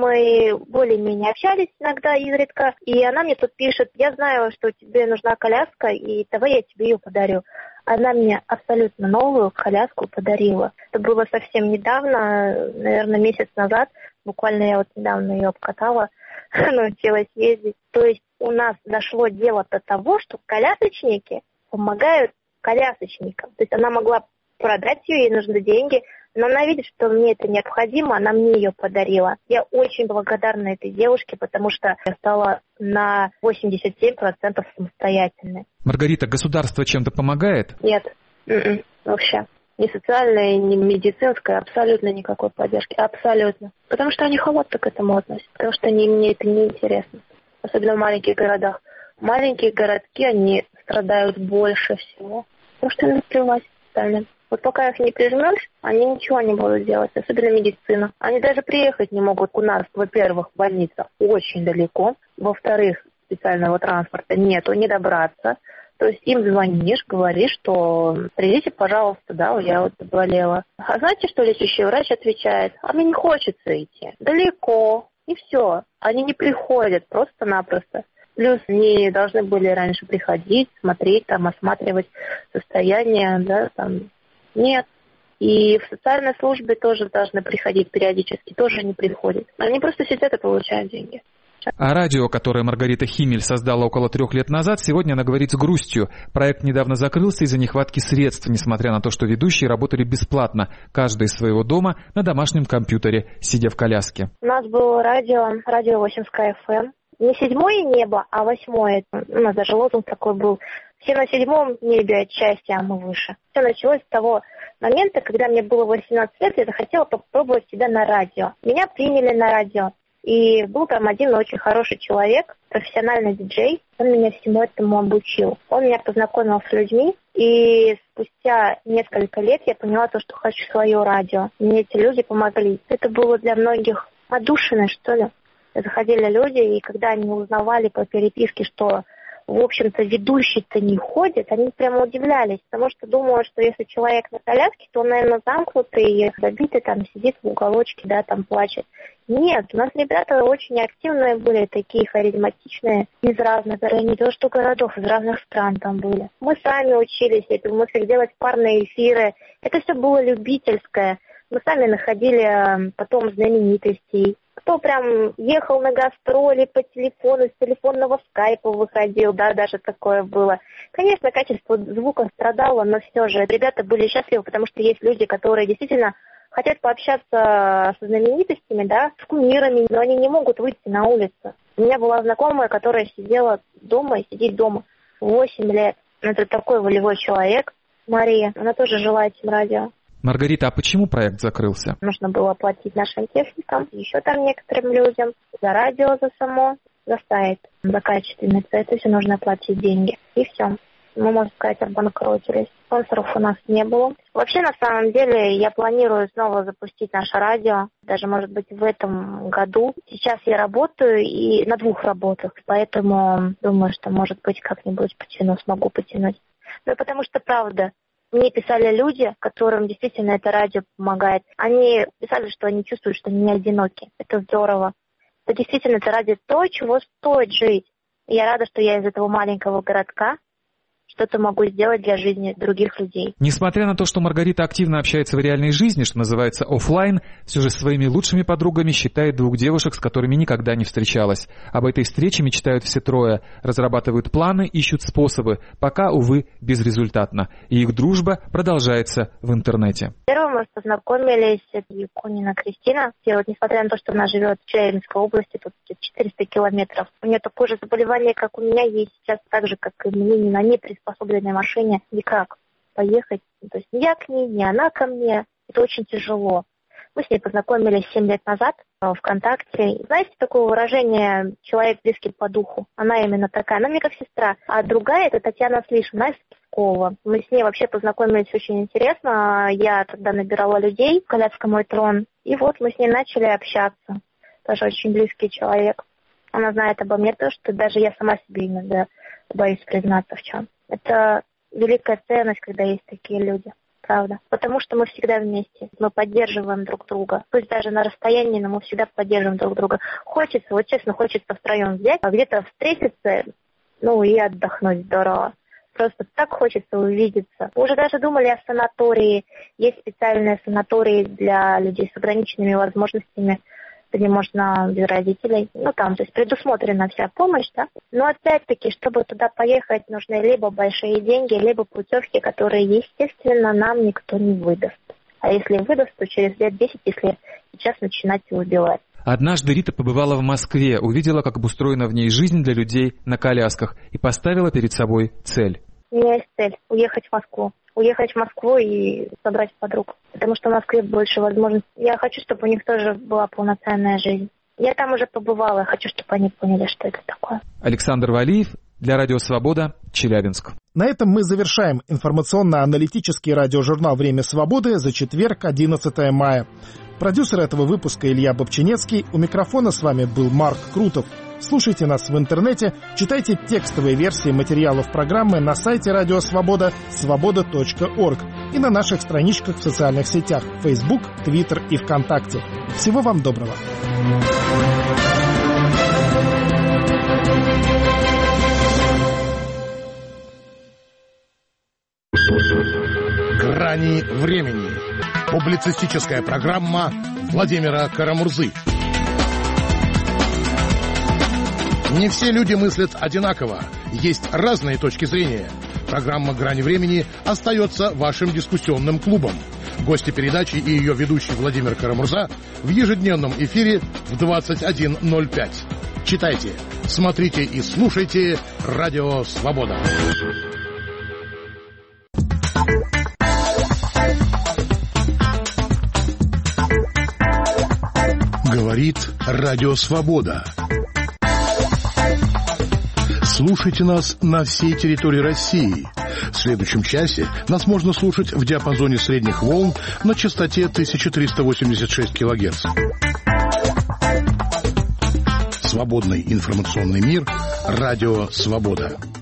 мы более-менее общались иногда, изредка, и она мне тут пишет, я знаю, что тебе нужна коляска, и давай я тебе ее подарю. Она мне абсолютно новую коляску подарила. Это было совсем недавно, наверное, месяц назад, буквально я вот недавно ее обкатала, научилась ездить. То есть у нас дошло дело до того, что колясочники помогают колясочникам. То есть она могла продать ее, ей нужны деньги, но она видит, что мне это необходимо, она мне ее подарила. Я очень благодарна этой девушке, потому что я стала на восемьдесят семь процентов самостоятельной.
Маргарита, государство чем-то помогает?
Нет, м-м, вообще. Ни социальной, ни медицинской, абсолютно никакой поддержки. Абсолютно. Потому что они холодно к этому относятся, потому что они, мне это не интересно. Особенно в маленьких городах. Маленькие городки, они страдают больше всего. Потому что им наплевать. Вот пока их не прижмешь, они ничего не будут делать, особенно медицина. Они даже приехать не могут у нас, во-первых, больница очень далеко, во-вторых, специального транспорта нету, не добраться. То есть им звонишь, говоришь, что придите, пожалуйста, да, я вот заболела. А знаете, что лечащий врач отвечает? А мне не хочется идти. Далеко. И все. Они не приходят просто-напросто. Плюс они должны были раньше приходить, смотреть, там, осматривать состояние, да, там. Нет. И в социальной службе тоже должны приходить периодически, тоже не приходят. Они просто сидят и получают деньги.
А радио, которое Маргарита Химель создала около трех лет назад, сегодня она говорит с грустью. Проект недавно закрылся из-за нехватки средств, несмотря на то, что ведущие работали бесплатно, каждый из своего дома на домашнем компьютере, сидя в коляске.
У нас было радио, радио восемьская эф эм. Не седьмое небо, а восьмое. У нас даже лозунг такой был. Все на седьмом небе от счастья, а мы выше. Все началось с того момента, когда мне было восемнадцать лет, я захотела попробовать себя на радио. Меня приняли на радио. И был там один очень хороший человек, профессиональный диджей. Он меня всему этому обучил. Он меня познакомил с людьми. И спустя несколько лет я поняла то, что хочу свое радио. Мне эти люди помогли. Это было для многих отдушиной, что ли. Заходили люди, и когда они узнавали по переписке, что, в общем-то, ведущий-то не ходит, они прямо удивлялись, потому что думают, что если человек на коляске, то он, наверное, замкнутый, забитый, там, сидит в уголочке, да, там, плачет. Нет, у нас ребята очень активные были, такие харизматичные, из разных, не то что городов, из разных стран там были. Мы сами учились этому, мы смогли делать парные эфиры, это все было любительское. Мы сами находили потом знаменитостей. Кто прям ехал на гастроли по телефону, с телефонного скайпа выходил, да, даже такое было. Конечно, качество звука страдало, но все же ребята были счастливы, потому что есть люди, которые действительно хотят пообщаться со знаменитостями, да, с кумирами, но они не могут выйти на улицу. У меня была знакомая, которая сидела дома и сидит дома восемь лет. Это такой волевой человек, Мария, она тоже жила этим радио.
Маргарита, а почему проект закрылся?
Нужно было платить нашим техникам, еще там некоторым людям, за радио, за само, за сайт, за качественность. За это все нужно платить деньги. И все. Мы, можно сказать, обанкротились. Спонсоров у нас не было. Вообще, на самом деле, я планирую снова запустить наше радио. Даже, может быть, в этом году. Сейчас я работаю и на двух работах. Поэтому думаю, что, может быть, как-нибудь потяну, смогу потянуть. Ну, потому что, правда, мне писали люди, которым действительно это радио помогает. Они писали, что они чувствуют, что они не одиноки. Это здорово. Это действительно это радио то, чего стоит жить. И я рада, что я из этого маленького городка что-то могу сделать для жизни других людей.
Несмотря на то, что Маргарита активно общается в реальной жизни, что называется офлайн, все же своими лучшими подругами считает двух девушек, с которыми никогда не встречалась. Об этой встрече мечтают все трое, разрабатывают планы, ищут способы, пока, увы, безрезультатно. И их дружба продолжается в интернете.
Первым мы познакомились, это Якунина Кристина. И вот несмотря на то, что она живет в Челябинской области, тут четыреста километров, у нее такое же заболевание, как у меня есть сейчас, так же, как и мне, не на ней приспособленной машине никак поехать. То есть ни я к ней, ни она ко мне. Это очень тяжело. Мы с ней познакомились семь лет назад в ВКонтакте. Знаете, такое выражение «человек близкий по духу». Она именно такая. Она мне как сестра. А другая — это Татьяна Слишина, она из Пскова. Мы с ней вообще познакомились очень интересно. Я тогда набирала людей в «Коляска мой трон». И вот мы с ней начали общаться. Тоже очень близкий человек. Она знает обо мне то, что даже я сама себе иногда боюсь признаться в чем. Это великая ценность, когда есть такие люди, правда. Потому что мы всегда вместе, мы поддерживаем друг друга. Пусть даже на расстоянии, но мы всегда поддерживаем друг друга. Хочется, вот честно, хочется втроем взять, а где-то встретиться, ну и отдохнуть здорово. Просто так хочется увидеться. Мы уже даже думали о санатории. Есть специальные санатории для людей с ограниченными возможностями, где можно без родителей. Ну, там, то есть предусмотрена вся помощь, да. Но опять-таки, чтобы туда поехать, нужны либо большие деньги, либо путевки, которые, естественно, нам никто не выдаст. А если выдаст, то через лет десять, если сейчас начинать выбивать.
Однажды Рита побывала в Москве, увидела, как обустроена в ней жизнь для людей на колясках и поставила перед собой цель.
У меня есть цель – уехать в Москву. Уехать в Москву и собрать подруг. Потому что в Москве больше возможностей. Я хочу, чтобы у них тоже была полноценная жизнь. Я там уже побывала, хочу, чтобы они поняли, что это такое.
Александр Валиев, Для Радио Свобода, Челябинск.
На этом мы завершаем информационно-аналитический радиожурнал «Время свободы» за четверг, одиннадцатое мая. Продюсер этого выпуска Илья Бобчинецкий. У микрофона с вами был Марк Крутов. Слушайте нас в интернете, читайте текстовые версии материалов программы на сайте Радио Свобода свобода точка орг и на наших страничках в социальных сетях Facebook, Twitter и ВКонтакте. Всего вам доброго.
«Грани времени». Публицистическая программа Владимира Карамурзы. Не все люди мыслят одинаково. Есть разные точки зрения. Программа «Грани времени» остается вашим дискуссионным клубом. Гости передачи и ее ведущий Владимир Карамурза в ежедневном эфире в двадцать один ноль пять. Читайте, смотрите и слушайте «Радио Свобода». Говорит Радио Свобода. Слушайте нас на всей территории России. В следующем часе нас можно слушать в диапазоне средних волн на частоте тысяча триста восемьдесят шесть килогерц. Свободный информационный мир. Радио Свобода.